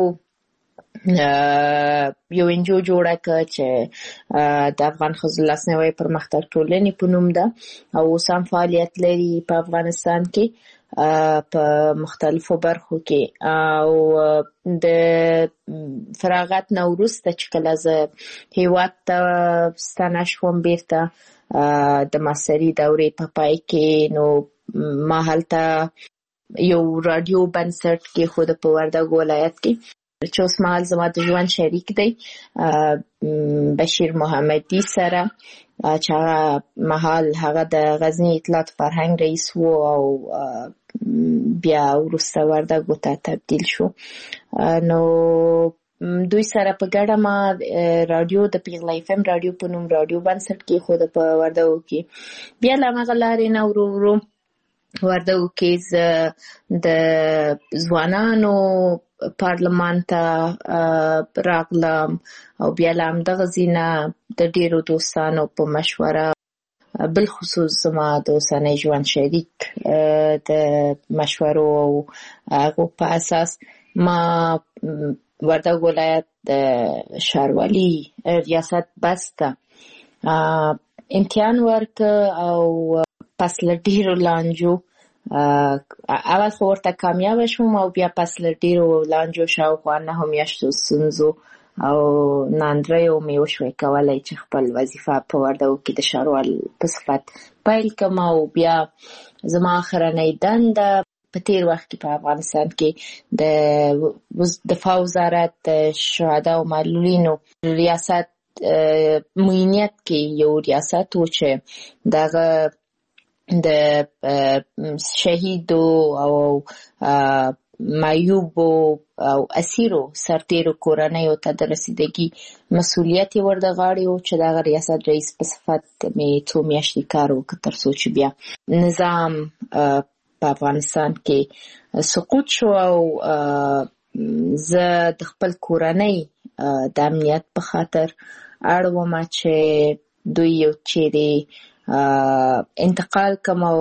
انجو جوړه کړه چې د افغان ښځو لاسنیوي پرمختګ ټولنې په نوم ده او اوس هم فعالیت لري په افغانستان کې په مختلفو برخو کې. او د فراغت نه وروسته چې کله زه هیواد ته ستنه شوم بیرته د ماستري دورې په پای کې، نو ما هلته یو رادیو بنسټ کې خود په وردګ ولایت کې چې اوس مهال زما د ژوند شریک دی بشیر محمدي سره، چې هغه مهال هغه د غزنی اطلاعات فرهنګ رئیس وو او بیا وروسته وردګو ته تبدیل شو. نو دوی سره په ګډه ما رادیو د پیغله اف ام رادیو په نوم رادیو بنسټ کې خود په وردګو کې. بیا له هغه لارې نه ورو وردګو کې د ځوانانو پارلمان ته راغلم او بیا له همدغه ځینه د ډیرو دوستانو په مشوره بالخصوص زما د اوسنی ژوند شریک د مشورو او هغو په اساس ما وردګ ولایت د ښاروالي ریاست بسته امتحان ورکړ او پس له ډیرو لانجو اول خو ورته کامیاب شوم او بیا پس له ډیرو لانجو شاوخوا 9 میاشتو ستونزو او ناندریو مې وشوی کولی چې خپل وظیفه په وردګو کې د ښاروال په صفت پیل کړم او بیا زما اخرنۍ دنده په تیر وخت کې په افغانستان کې د دفاع وزارت د شهدا او معلولینو ریاست معینیت کې یو ریاست و چې دغه د شهیدو او معیوبو او اسیرو سرتیرو کورنیو ته د رسیدګي مسؤلیت یې ور د غاړې و چې دغه ریاست رئیس په صفت مې 2 میاشتې کار وکړ تر څو چې بیا نظام په افغانستان کې سقوط شو او زه د خپل کورنۍ د امنیت په خاطر اړ وم چې دوی یو چیرې انتقال کوم او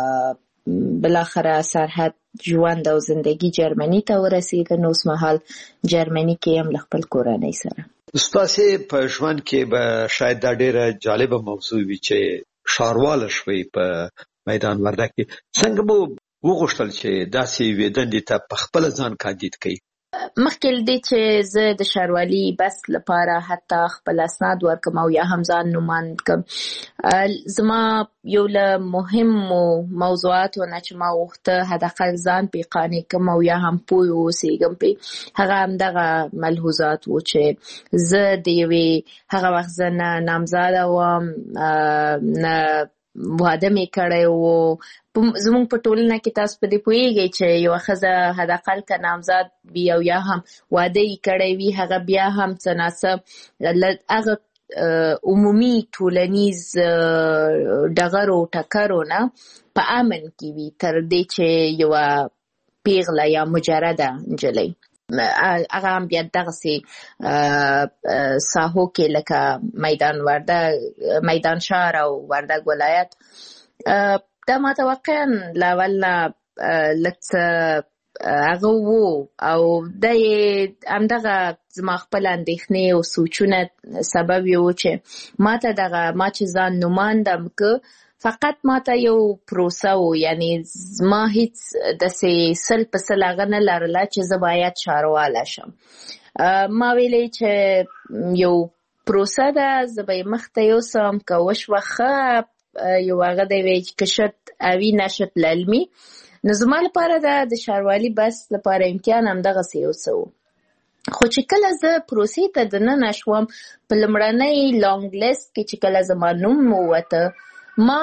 بالاخره سرحد ژوند او زندگی جرمني ته ورسېده. نو اوس مهال جرمني کې هم له خپل کورنۍ سره. ستاسې په ژوند کې به شاید دا ډېره جالبه موضوع وي چې ښاروال شوئ په میدان وردګ کې. څنګه مو وغوښتل چې داسې یوې دندې ته په خپله ځان کاندید کړئ؟ مخکې له دې چې زه د ښاروالي بس لپاره حتی خپل اسناد ورکړم او یا هم ځان نوماند کړم، زما یو له مهمو موضوعاتو نه چې ما غوښته حداقل ځان پې قانع کړم او یا هم پوه واوسېږم پې، هغه همدغه ملحوظات و چې زه د یوې هغه وخت زه نه نامزاده وم نه واده مې کړی و. زمونږ په ټولنه کې تاسو په دې پوهېږئ چې یوه ښځه حداقل که نامزاد وي او یا هم واده یې کړی وي، هغه بیا هم څه ناڅه له هغه عمومي ټولنیز ډغرو ټکرو نه په امن کې وي تر دې چې یوه پیغله یا مجرده نجلۍ هغه هم بیا دغسې ساحو کې لکه میدان وردګ، میدان ښار او وردګ ولایت. دا ماته واقعا له اول نه لږ څه هغه و او دا یې همدغه زما خپل اندېښنې او سوچونه سبب یې و چې ما چې ځان نوماندم که فقط ما ته یو پروسه و، یعنی ما هیڅ داسې 100% هغه نه لرله چې زه باید ښارواله شم. ما ویلی چې یو پروسه ده، زه به یې مخته یوسم، که وشوه ښه، یو هغه دی وی که شد اوی نشد للمی. نو زما لپاره د ښاروالي بس لپاره امتحان همدغسې یو څه و. خو چې کله زه پروسې ته دننه شوم، په لومړنۍ لانګ لیست کې چې کله زما نوم ووته، ما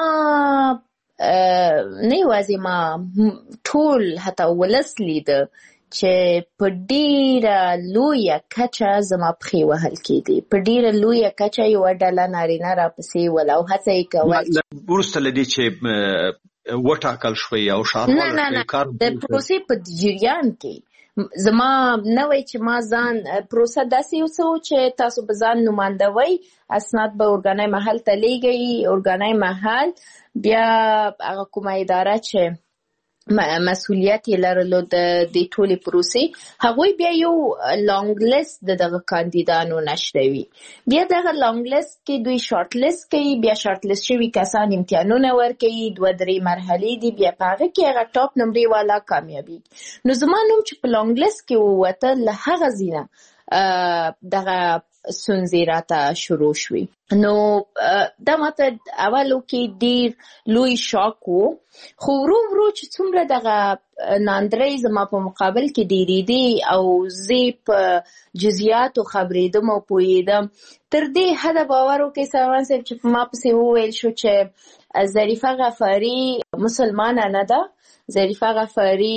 نه یوازې ما ټول حتی ولس لیده چې په ډیره لویه کچه زما پښې وهل کېدې، په ډیره لویه کچه یوه ډله نارینه راپسې ول او هڅه یې کول. وروسته له دې چې وټاکل شوی او ښاروال نه د پروسې په جریان کې زما نه وای چې ما ځان پروسه داسې یو څه و چې تاسو به ځان نمایندوئ، اسناد به ارګاني محل ته لیږئ، ارګاني محل بیا هغه کومه اداره چې مسؤلیت یې لرلو د دې ټولې پروسې، هغوی بیا یو لانګ لیست د دغه کاندیدانو نشروي. بیا دغه لانګ لیست کې دوی شارټ لیست کوي، بیا شارټ لیست شوي کسان امتحانونه ورکوي، 2-3 مرحلې دي، بیا په هغه کې هغه ټاپ نمرې والا کامیابیږي. نو زما نوم چې په لانګ لیست کې ووته، له هغه ځینه دغه ستونزې راته شروع شوي. نو دا ماته اولو کې ډیر لوی شاک و، خو ورو ورو چې څومره دغه ناندرۍ زما په مقابل کې ډیرېدې او زه په جزئیاتو خبرېدم او پوهېدم، تر دې حده باور وکړئ سروان صاحب چې په ما پسې وویل شو چې ظریفه غفاري مسلمانه نه ده، ظریفه غفاري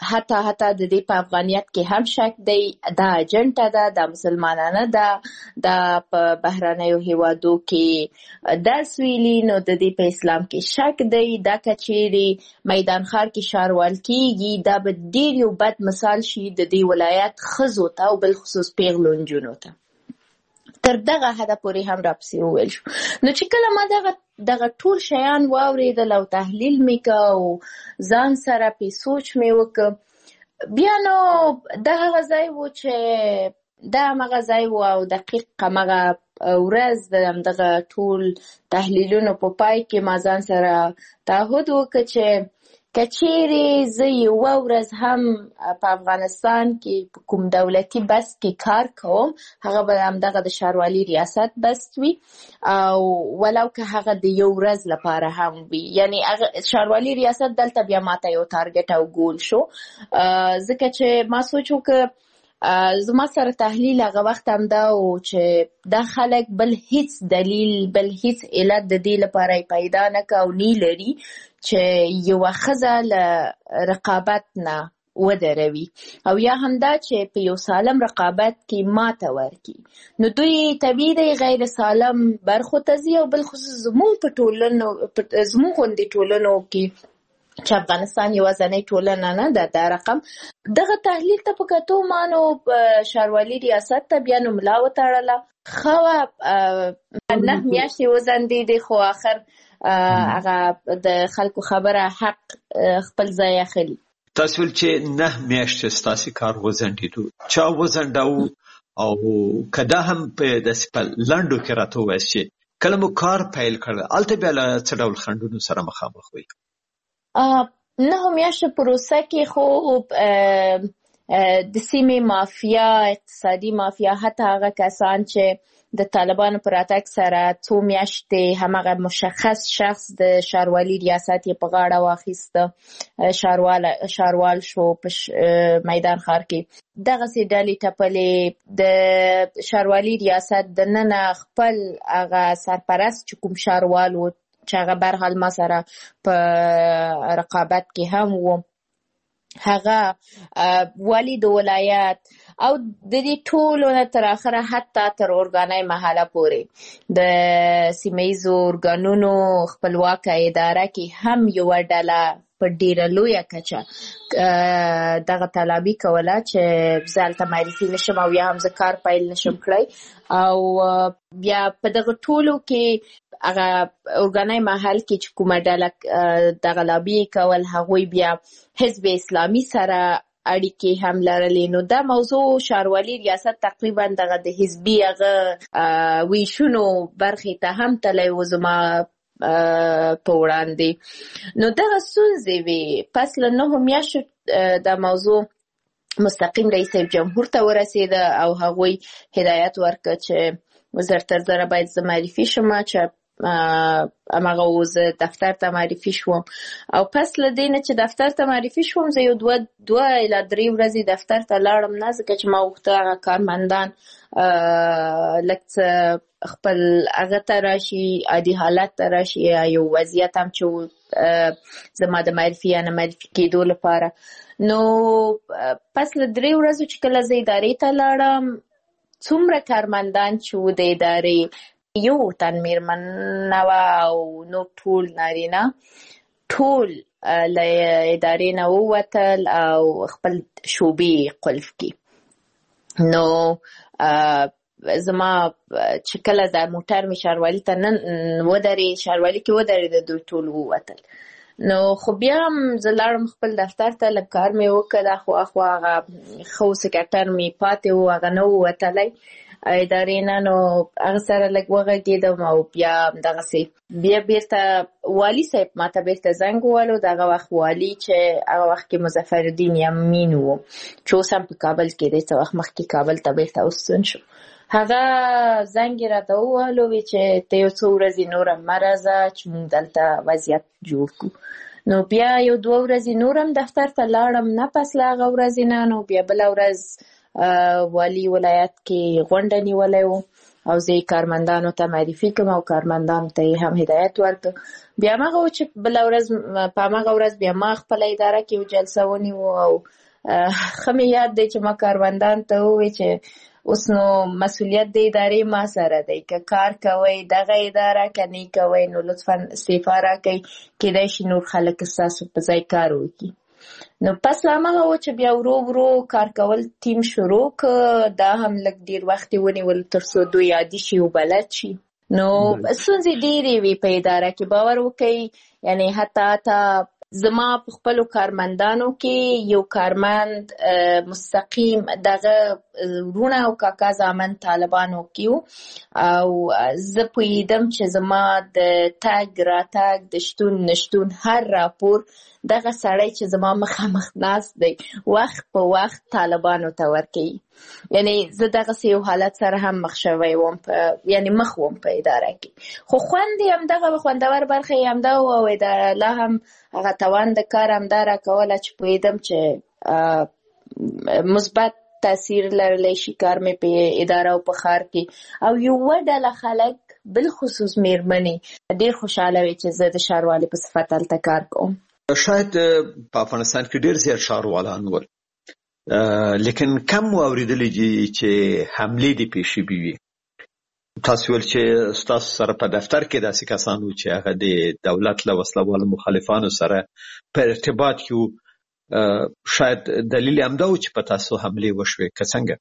حتی د دې په افغانیت کې هم شک دی، دا اجنټه ده، دا مسلمانانه ده، دا په بهرنیو هیوادو کې درس ویلي، نو د دې په اسلام کې شک دی. دا که چیرې میدان ښار کې ښاروال کېږي، دا به ډېر یو بد مثال شي د دې ولایت ښځو ته او بالخصوص پیغلو نجونو ته. تر دغه حده پورې هم راپسې وویل شو. نو چې کله ما دغه ټول شیان واورېدل او تحلیل مې که او ځان سره پې سوچ مې وکړ، بیا نو دا هغه ځای و چې دا همغه ځای و او دقیق همغه ورځ د همدغه ټول تحلیلونو په پای کې ما ځان سره تعهد وکړ چې که چیرې زه یوه ورځ هم په افغانستان کې په کوم دولتي بست کې کار کوم، هغه به همدغه د ښاروالي ریاست بست وي، او ولو که هغه د یو ورځ لپاره هم وي. یعنی ښاروالي ریاست دلته بیا ماته یو تارګټ او ګول شو، ځکه چې ما سوچ وکړ زما سره تحلیل هغه وخت هم دا و چې دا خلک بل هیڅ دلیل، بل هیڅ علت د دې لپاره پیدا نه که او نه لري چې یوه ښځه له رقابت نه ودروي، او یا هم دا چې په یو سالم رقابت کې ماته ورکړي. نو دوی طبیعي دی غیر سالم برخو ته ځي، او بالخصوص زموږ غوندې ټولنو کې چې افغانستان یوازینۍ ټولنه نه ده دا رقم. دغه تحلیل ته په کتو ما نو ښاروالي ریاست ته بیا نو ملا وتړله. ښه وه 9 میاشتې وځنډېدې، خو آخر هغه د خلکو خبره حق خپل ځای اخلي. تاسو ویل چې 9 میاشتې ستاسې کار وځنډېدو، چا وځنډاوه؟ او که دا هم په داسې په لنډو کې راته ووایاست چې کله مو کار پیل کړ، هلته بیا له څه ډول خنډونو سره مخامخ وئ؟ 9 میاشتې پروسه کې خو د سیمې مافیا، اقتصادي مافیا، حتی هغه کسان چې د طالبانو پر راتګ سره 2 میاشتې همغه مشخص شخص د ښاروالي ریاست یې په غاړه واخیسته، ښاروال شو په میدان ښار کې. دغسې ډلې ټپلې د ښاروالي ریاست دننه خپل هغه سرپرست چې کوم ښاروال و چې هغه برحال ما سره په رقابت کې هم و، هغه والی د ولایت او د دې ټولو نه تر اخره حتی تر ارګانۍ محله پورې د سیمه ییزو ارګانونو خپلواکه اداره کې هم یوه ډله په ډیره لویه کچه دغه طلبي کوله چې زه هلته معرفي نشم او یا هم زه کار پیل نشم کړی. او بیا په دغه ټولو کې هغه ارګانۍ محل کې چې کومه ډله دغه لابي کول، هغوی بیا حزب اسلامي سره اړیکې هم لرلې. نو دا موضوع ښاروالي ریاست تقریبا دغه د حزبي هغه ویشونو برخې ته هم تللی و زما په وړاندې. نو دغه ستونزې وې. پس له 9 میاشتو دا موضوع مستقیم رئیس جمهور ته ورسېده او هغوی هدایت ورکړ چې وزارت زره باید زه معرفي شم، چې همغه زه دفتر ته معرفي شوم. او پس له دې نه چې دفتر ته معرفي شوم، زه یو 2 الی 3 ورځې دفتر ته لاړم نه، ځکه چې ما غوښته هغه کارمندان لږ څه خپل هغه ته راشي، عادي حالت ته راشي، یو وضعیت هم چې زما د معرفي یا نه معرفي کېدو لپاره. نو پس له 3 ورځو چې کله زه ادارې ته لاړم، څومره کارمندان چې و د ادارې، یو تن میرمن وه او نور ټول نارینه، ټول له ادارې نه ووتل او خپل شعبې قلف کړي. نو زما چې کله د موټر مې ښاروالي ته ښاروالي کې ودرېده، دوی ټول ووتل. نو خو بیا هم زه لاړم خپل دفتر ته، لږ کار مې وکړ، اخوا هغه ښه سکرټر مې پاتې و، هغه نه ووتلی ادارې نه. نو هغه سره لږ وغږېدم او بیا دغسې بیا بیرته والي صاحب ما ته بیرته زنګ ووهلو. دغه وخت والي چې هغه وخت کې مظفرالدین یمین و چې اوس هم په کابل کې دی، څه وخت مخکې کابل ته بیرته وستون شو. هغه زنګ یې راته ووهلو وی چې ته یو څو ورځې نوره مه راځه چې موږ دلته وضعیت جوړ کړو. نو بیا یو 2 ورځې نورم دفتر ته لاړم نه. پس له هغه ورځې نه نو بیا بله ورځ والي ولایت کې غونډه نیولی و او زه کارمندانو ته معرفي کوم او کارمندانو ته هم هدایت ورکړم. بیا هغه چې بل ورځ په هغه ورځ بیا ما خپل اداره کې یو جلسه ونیو او خمه یاد دی چې ما کارمندان ته وویل چې اوس نو مسؤلیت د ادارې ما سره دی، که کار کوئ دغه اداره که نه کوئ نو لطفا استعفا راکړئ، کیدای شي نور خلک ستاسو په ځای کار وکړي. نو پس هماغه و چې بیا ورو ورو کار کول ټیم شروع که دا هم لږ ډیر وخت ونیول تر څو دوی عادي شي او بلد شي. نو ستونزې ډېرې وي په اداره کې، باور وکړئ. یعنی حتی زما په خپلو کارمندانو کې یو کارمند مستقیم دغه ورونه او کاکا زامن طالبانو کې او زه پوهېدم چې زما د تګ راتګ د شتون نشتون هر راپور دغه سړی چې زما مخامخ ناست دی وخت په وخت طالبانو ته ورکوي. یعنی زه دغسې یو حالت سره هم مخ شوی وم، یعنی مخ وم په اداره کې. خو خوند یې همدغه خوندور برخه یې همدا و او لا هم هغه توان د کار همدا راکوله چې پوهېدم چې مثبت تاثیر لرلی شي کار مې په اداره او په ښار کې. او یوه ډله خلک بالخصوص میرمنې ډېر خوشحاله وي چې زه د ښاروالۍ په صفت هلته کار کوم. شاید په افغانستان کې ډېر زیات ښاروالان ول، لیکن کم واوریدلی دي چې حملې دې پیښې وي. تاسو ول چې ستاسو سره په دفتر کې داسې کسان وو چې هغه د دولت له وسلوالو مخالفانو سره په ارتباط کې، شاید دلیل همدا و چې په تاسو حملې وشوې که څنګه؟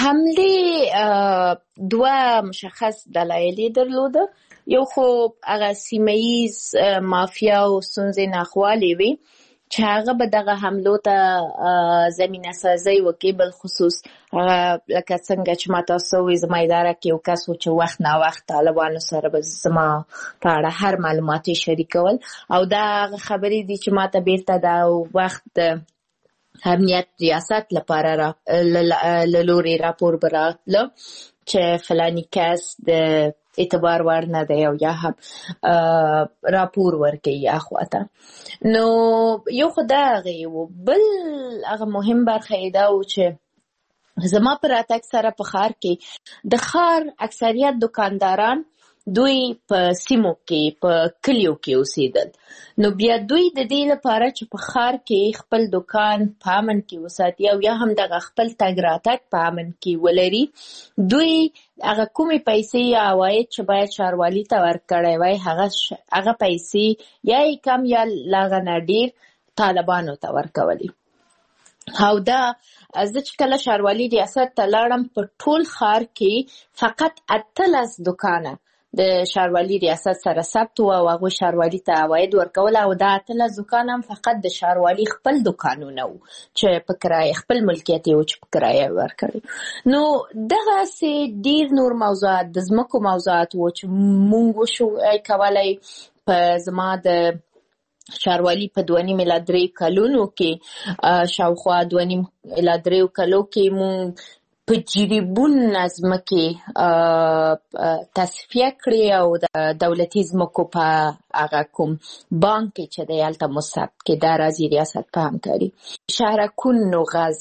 حملې دوه مشخص دلایل درلوده. یو خو هغه سیمه‌ایز مافیا او ستونزې ناخوالې وي چې هغه به دغه حملو ته زمینه سازی وکړي. بالخصوص لکه څنګه چې ما تاسو وویل زما اداره کې یو کس و چې وخت نا وخت طالبانو سره به زما په اړه هر معلومات یې شریکول او دا هغه خبرې دي چې ما ته بیرته دا وخت د امنیت ریاست لپاره له لوري راپور براتله چې فلانی کس د اعتبار ور نه دی او یا هم راپور ورکوي اخواته. نو یو خو دا هغې و. بل هغه مهم برخه یې دا و چې زما په راتګ سره په ښار کې د ښار اکثریت دکانداران دوی په سیمو کې په کلیو کې اوسېدل. نو بیا دوی د دې لپاره چې په ښار کې خپل دکان په امن کې وساتي او یا هم دغه خپل تګ راتګ په امن کې ولري، دوی هغه کومې پیسې یا عواید چې باید ښاروالي ته ورکړی وای هغه پیسې یا یې کم یا له هغه نه ډېر طالبانو ته ورکولي. او دا زه چې کله ښاروالي ریاست ته لاړم په ټول ښار کې فقط 18 دکانه د ښاروالي ریاست سره ثبت و او هغوی ښاروالي ته عواید ورکول او دا 18 دکان هم فقط د ښاروالي خپل دکانونه وو چې په کرایه خپل ملکیت یې و چې په کرایه ورکړی. نو دغسې ډېر نور موضوعات د ځمکو موضوعات وو چې موږ وشو کولی په زما د ښاروالي په 2.5 الی 3 کلونو کې شاوخوا 2.5 الی 3 کلو کې موږ په جریبون ځمکې تصفیه کړې او د دولتي ځمکو په هغه کوم بانک کې چې دی هلته مثبت کې د راځي ریاست په همکاري شهرکون نوغز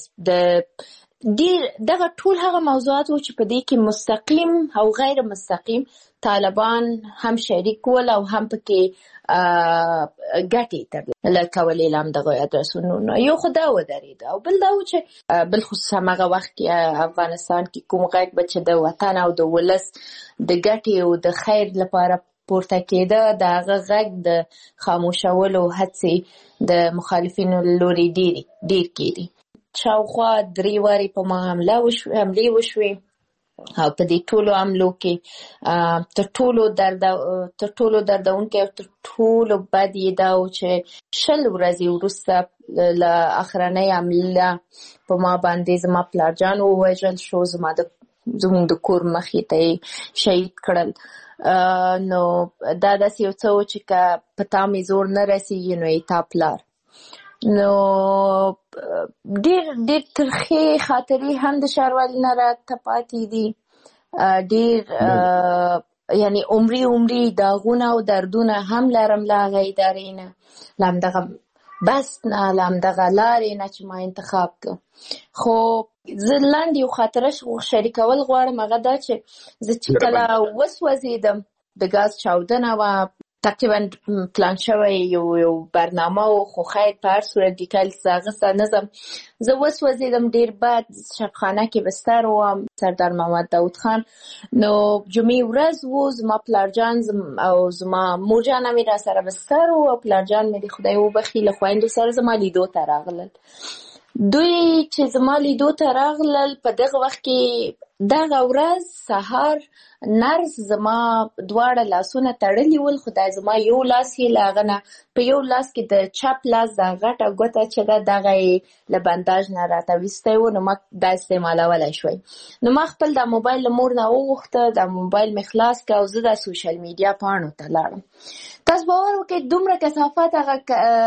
دغه ټول هغه موضوعات و چې په دې کې مستقیم او غیر مستقیم طالبان هم شریک ول او هم پکې ګټې ترلاسه کولې له همدغو ادرسونو. یو خو دا ودرېده او بل دا و چې بالخصوص همغه وخت کې افغانستان کې کوم غږ به چې د وطن او د ولس د ګټې او د خیر لپاره پورته کېده د هغه غږ د خاموشولو هڅې د مخالفینو له لوري ډېر کېدي. شاوخوا 3 وارې په ما حملې وشوې او په دې ټولو حملو کې تر ټولو دردونکی او تر ټولو بد یې دا و چې 20 ورځې وروسته له اخرنۍ حمله په ما باندې زما پلارجان ووژل شو، زموږ د کور مخې ته یې شهید کړل. نو دا داسې یو څه و چې که په تا مې زور نه رسېږي نو یې تا پلار. نو ډېر ترخې خاطرې هم د ښاروالي نه راته پاتې دي، ډېر یعنی عمري داغونه او دردونه هم لرم له هغه ادارې نه، له همدغه بس نه همدغه لارې نه چې ما انتخاب کړ. خو زه لاندې یو خاطره شریکول غواړم، هغه دا چې زه چې کله وسوځېدم د ګاز چاودنه وه، تقریبا پلان شوی یو برنامه و، خو خیر په هر صورت د کال هغه نظم زه وسوځېدم ډېر بد. شبخانه کې بستر وم، سردار محمد داود خان. نو جمعې ورځ و، زما پلارجان او زما مورجان مې را سره بستر و او پلارجان مې د خدای وبخښي له خویندو سره زما لیدو ته راغلل. دوی چې زما لیدو ته راغلل په دغه وخت کې دغه ورځ سهار نرس زما دواړه لاسونه تړلي ول، خو دا زما یو لاس یې له هغه نه په یو لاس کې د چپ لاس د غټه ګوته چې ده دغه یې له بنداژ نه راته ویستی و، نو ما دا استعمالولی شوی. نو ما خپل د موبایل له مور نه وغوښته، د موبایل مې خلاص کړ او زه د سوشل میډیا پاڼو ته لاړم. تاسو باور وکړئ دومره کثافت هغه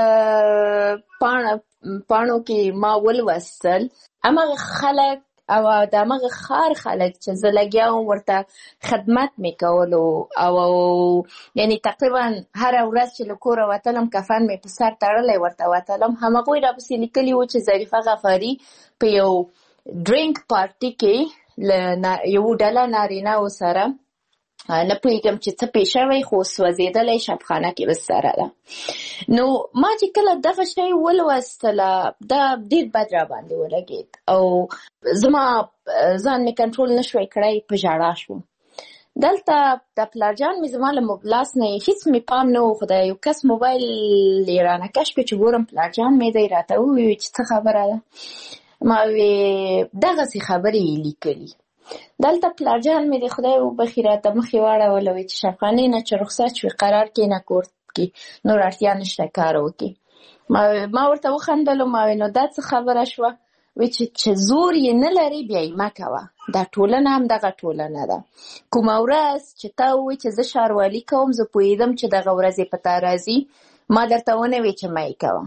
پاڼو کې ما ولوستل، هماغه خلک او د هماغه ښار خلک چې زه لګیا وم ورته خدمت مې کولو، او یعنی تقریبا هره ورځ چې له کوره وتلم کفن مې په سر تړلی ورته وتلم، همهغوی راپسې لیکلي وو چې ظریفه غفاري په یو ډرینک پارټي کې له یو ډله نارینه‌و سره نه پوهېږم چې څه پېښ شوی، خو سوځېدلی شبخانه کې بستره ده. نو ما چې کله دغه شی ولوستله دا ډېر بد راباندې ولګېد او زما ځان مې کنټرول نه شوی کړی، په ژړا شوم. دلته د پلارجان مې زما له لاس نه هېڅ مې پام نه و، خو د یو کس موبایل یې رانه کش کړ چې ګورم پلارجان مې دی، راته وویل چې څه خبره ده. ما وې دغسې خبرې یې لیکلي. دلته پلارجان مې د خدای وبخښي راته مخې واړوله، وایي چې شبخانې نه چې رخصت شوې قرار کښېنه کور کې، نور اړتیا نشته کار وکړي. ما ورته وخندلم، ما وایي نو دا څه خبره شوه؟ وایي چې زور یې نه لري بیا یې مه کوه، دا ټولنه همدغه ټولنه ده. کومه ورځ چې تا ووایي چې زه ښاروالي کوم، زه پوهېدم چې دغه ورځ یې په تا راځي، ما درته ونه وایي چې مه یې کوه.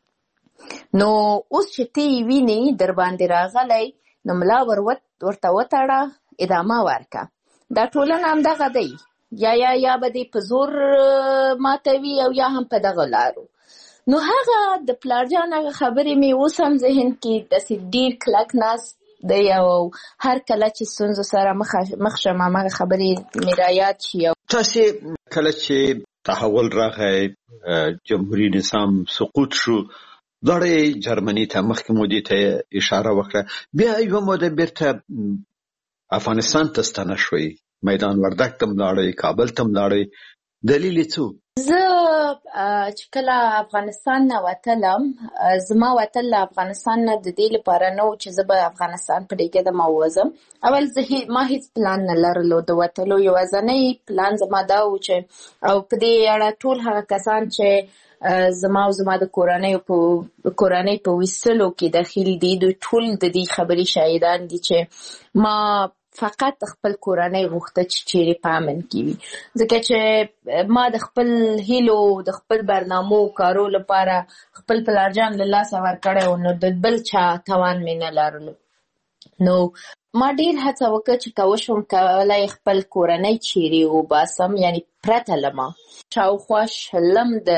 نو اوس چې ته یې وینې در باندې راغلی، نو ملا ورته وتړه، ادامه ورکه. دا ټولنه همدغه دی، یا به دې په زور ماتوي او یا هم په دغه لارو. نو هغه د پلارجان هغه خبرې مې اوس هم ذهن کې داسې ډېر کلک ناست دی او هر کله چې ستونزو سره مخ شم هماغه خبرې مې رایاد شي. تاسې کله چې تحول راغی، جمهوري نظام سقوط شو، لاړې جرمني ته، مخکې مودې ته اشاره وکړه، بیا یوه موده بیرته افغانستان ته ستنه شوئ، میدان وردګ ته لاړئ، کابل ته لاړئ، دلیل یې څه؟ زه چې کله افغانستان نه وتلم، زما وتل له افغانستان نه د دې لپاره نه و چې زه به افغانستان پرېږدم او وځم. اول ما هیڅ پلان نه لرلو د وتلو، یوازینی پلان زما دا و چې او په دې اړه ټول هغه کسان چې زما د کورنۍ په ویستلو کې داخل دي، دوی ټول د دې خبرې شاهدان دي چې ما فقط خپل کورنۍ غوښته چې چیرې په امن کې وي، ځکه چې ما د خپل هیلو د خپل برنامو کارو لپاره خپل پلارجان له لاسه ورکړی و، نو د بل چا توان مې نه لرلو. نو ما ډېر هڅه وکړه چې که وشم کولی خپل کورنۍ چیرې وباسم، یعنی پرته له ما شاوخوا شلم د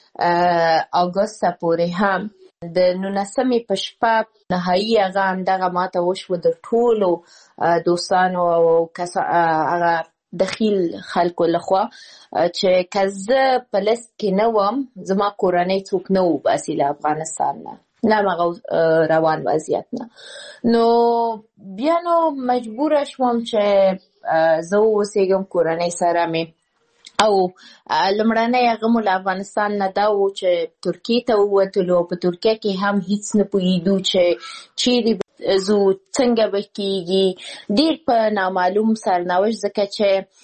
اګوست پورې هم د 19مې په شپه نهایي هغه همدغه ماته وشوه د ټولو دوستانو او هغه دخیل خلکو لخوا چې که زه په لست کې نه وم، زما کورنۍ څوک نه وباسي له افغانستان نه، نه همغه روان وضعیت نه. نو بیا نو مجبوره شوم چې زه اوسېږم کورنۍ سره مې، او لومړنی هغه مو له افغانستان نه دا و چې ترکیې ته ووتلو. په ترکیه کې هم هیڅ نه پوهېدو چې چیرې زو څنګه به کېږي، ډېر په نامعلوم سرنوشت، ځکه چې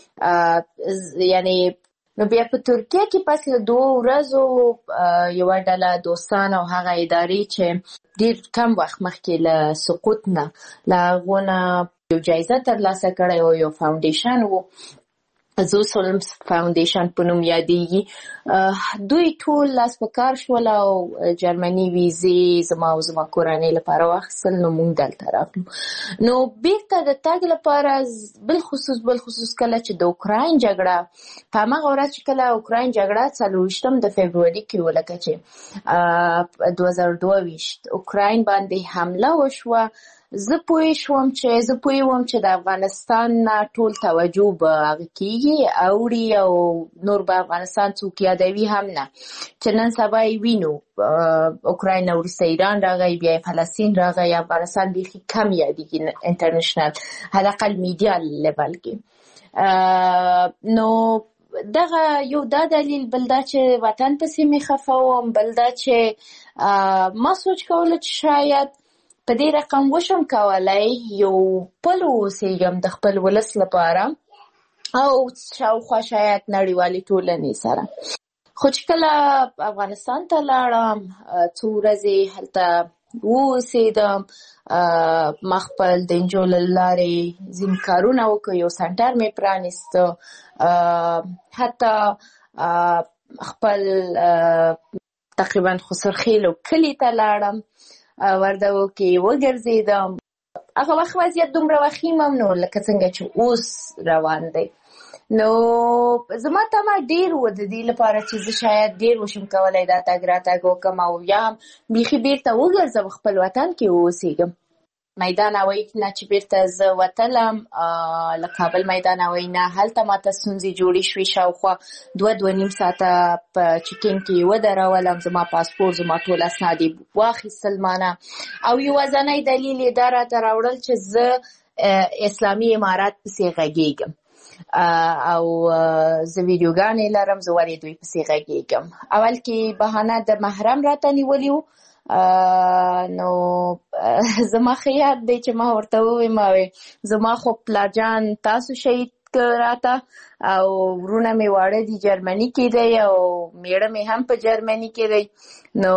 یعنی نو بیا په ترکیه کې پس له 2 ورځو یوه ډله دوستان او هغه ادارې چې ډېر کم وخت مخکې له سقوط نه له هغو نه یو جایزه ترلاسه کړی او یو فاونډیشن و، زوس فلمز فاونډیشن په نوم یادېږي. دوی ټول لاس په کار شول او جرمني ویزې زما او زما کورنۍ لپاره واخیستل. نو موږ دلته راغلو. نو بیرته د تګ لپاره بالخصوص کله چې د اوکراین جګړه په هماغه ورځ چې کله اوکراین جګړه 24 د فبروري کې ولکه چې 2022 اوکراین باندې حمله وشوه، زه پوه وم چې د افغانستان نه ټول توجه به هغه کېږي اوړي او نور به افغانستان څوک یادوي هم نه، چې نن سبا یې وینو اوکراین نه وروسته ایران راغی، بیا فلسطین راغی، افغانستان بیخي کم یادېږي انټرنیشنل حداقل میډیا لیول کې. نو دغه یو دا دلیل، بل دا چې وطن پسې مې خفه وم، بل دا چې ما سوچ کوله چې شاید په دې رقم وشم کولای یو پل اوسېږم د خپل ولس لپاره او شاوخوا شاید نړیوالې ټولنې سره. خو چې کله افغانستان ته لاړم، څو ورځې هلته واوسېدم، ما خپل د انجو له لارې ځینې کارونه وکړ، یو سنټر مې پرانیسته، حتی خپل تقریبا خسرخیلو کلي ته لاړم، وردګو کې وګرځېدم. هغه وخت وضعیت دومره وخیم هم نو لکه څنګه چې اوس روان دی. نو زما تمه ډېر و د دې لپاره چې زه شاید ډېر وشم کولی دا تګ راتګ وکړم او یا هم بیخي بیرته وګرځم خپل وطن کې واوسېږم. میدان هوایي نه چې بیرته زه وتلم له کابل میدان هوایي نه، هلته ماته ستونزې جوړې شوې، شاوخوا 2.5 ساعته په چیکین کې ودرولم، زما پاسپورت زما ټول اسناد یې واخیستل مانه، او یوازینی دلیل یې دا راته راوړل چې زه اسلامي امارات پسې غږېږم او زه ویډیوګانې لرم، زه ولې دوی پسې غږېږم. اول کې بهانه د محرم راته نیولي و، نو زما خیال دی چې ما ورته وویم زما خو پلارجان تاسو شهید راته او ورونه مې واړه دي جرمني کې دی او میړه مې هم په جرمني کې دی، نو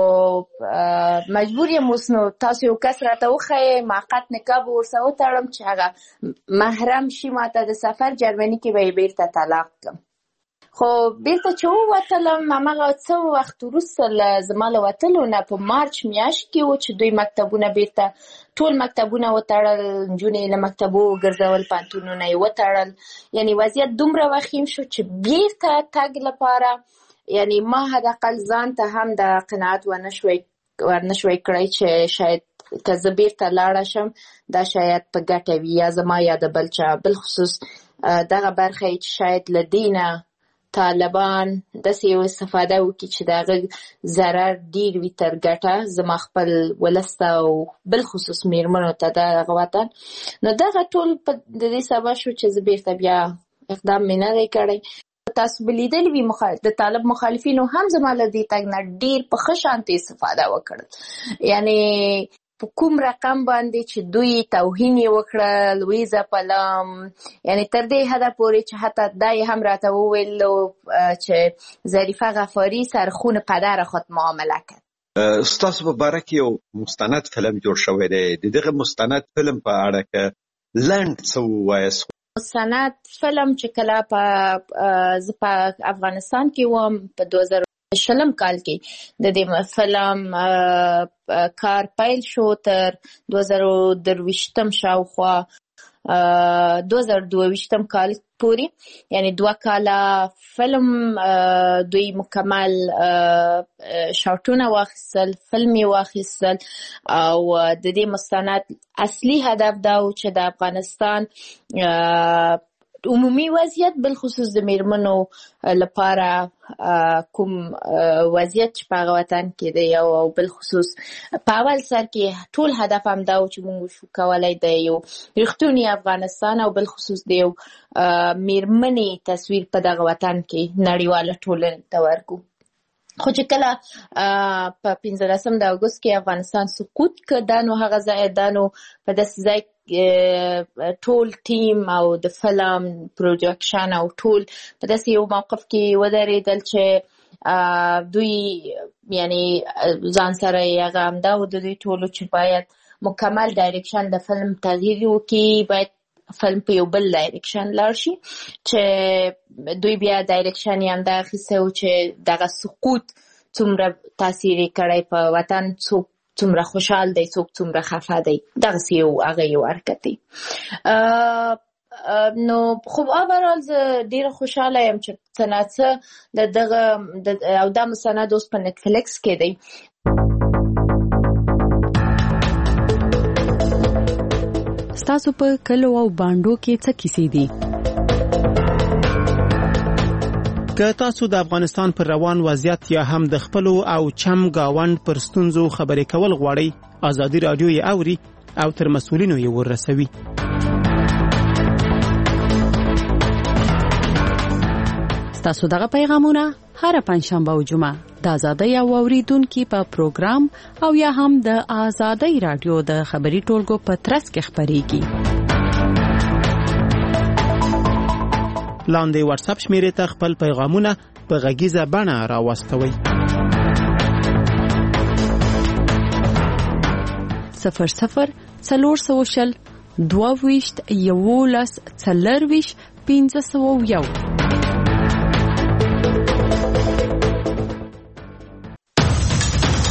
مجبور یم اوس نو تاسو یو کس راته وښیئ، موقت نکاح به ورسره وتړم چې هغه محرم شي ماته د سفر، جرمني کې به یې بیرته طلاق کړم. خو بیرته چې ووتلم هماغه څه وخت وروسته زما له وتلو نه په مارچ میاشت کې و چې دوی مکتبونه بیرته ټول مکتبونه وتړل، نجونې له مکتبو وګرځول، پوهنتونونه یې وتړل. یعنی وضعیت دومره وخیم شو چې بیرته تګ لپاره یعنی ما حداقل ځان ته هم د قناعت ورنشوی کړی چې شاید که زه بیرته لاړه شم دا شاید په ګټه وي یا زما یا د بل چا، بالخصوص دغه برخه چې شاید له دې نه طالبان داسې یو استفاده وکړي چې د هغه ضرر ډېر وي تر ګټه زما خپل ولس ته او بالخصوص میرمنو ته د هغه وطن. نو دغه ټول د دې سبب شو چې زه بیرته بیا اقدام مې نه دی کړی. تاسو به لیدلي وي د طالب مخالفینو هم زما له دې تګ نه ډېر په ښه شانتې استفاده وکړل، یعنی په کوم رقم باندې چې دوی توهین یې وکړل، وی ځپلم، یعنی تر دې حده پورې چې حتی دا یې هم راته وویل چې ظریفه غفاري سرخون پدر خود معامله کرد. ستاسو په باره کې یو مستند فلم جوړ شوی دی، د دغه مستند فلم په اړه که لنډ څه ووایاست؟ مستند فلم چې کله زه په افغانستان کې وم په 2020 کال کې د دې فلم کار پیل شو تر 2023 شاوخوا 2022 کال پوری، یعنی 2 کاله فلم دوی مکمل شاټونه واخیستل، فلم یې واخیستل او د دې مستند اصلي هدف دا و چې د افغانستان عمومي وضعیت بالخصوص د میرمنو لپاره کوم وضعیت چې په هغه وطن کې دی او بالخصوص په اول سر کې ټول هدف هم دا و چې موږ شو کولی د یو رښتوني افغانستان او بالخصوص د یو میرمنې تصویر په دغه وطن کې نړیواله ټولنې ته ورکړو. خو چې کله په 15 د اګوست کې افغانستان سقوط کړ، دا نو هغه ځای دا نو په داسې ځای ټول ټیم او د فلم پروډکشن او ټول په داسې یو موقف کې ودرېدل چې دوی یعنی ځان سره یې هغه همدا و د دوی ټولو چې باید مکمل ډایرکشن د فلم تغییر وکړي، باید فلم په یو بل ډایرکشن لاړ شي چې دوی بیا ډایرکشن یې همدا اخیستی و چې دغه سقوط څومره تاثیر یې کړی په وطن، څوک څومره خوشحال دی، څوک څومره خفه دی، دغسې هغه یو حرکت دی. نو خو اوورال زه ډیره خوشحاله یم چې څه نه څه د دغه او دا مستند اوس په نټفلیکس کې دی. ستاسو په کلو او بانډو کې څه کیسې دي؟ که تاسو د افغانستان پر روان وضعیت یا هم د خپلو او چم گاوند پر ستونزو خبرې کول غواړئ، ازادي راډیو یې اوري او تر مسؤلینو یې ورسوي. تاسو دغه پیغامونه هر پنځشنبه او جمعه د آزادۍ او اوریدونکو په پروګرام او یا هم د آزادۍ رادیو د خبري ټولګو په ترڅ کې خبريږي. لاندې واتس اپ شمیرې ته خپل پیغامونه په غږیزه بڼه راوستوئ. 00 420 11 40 501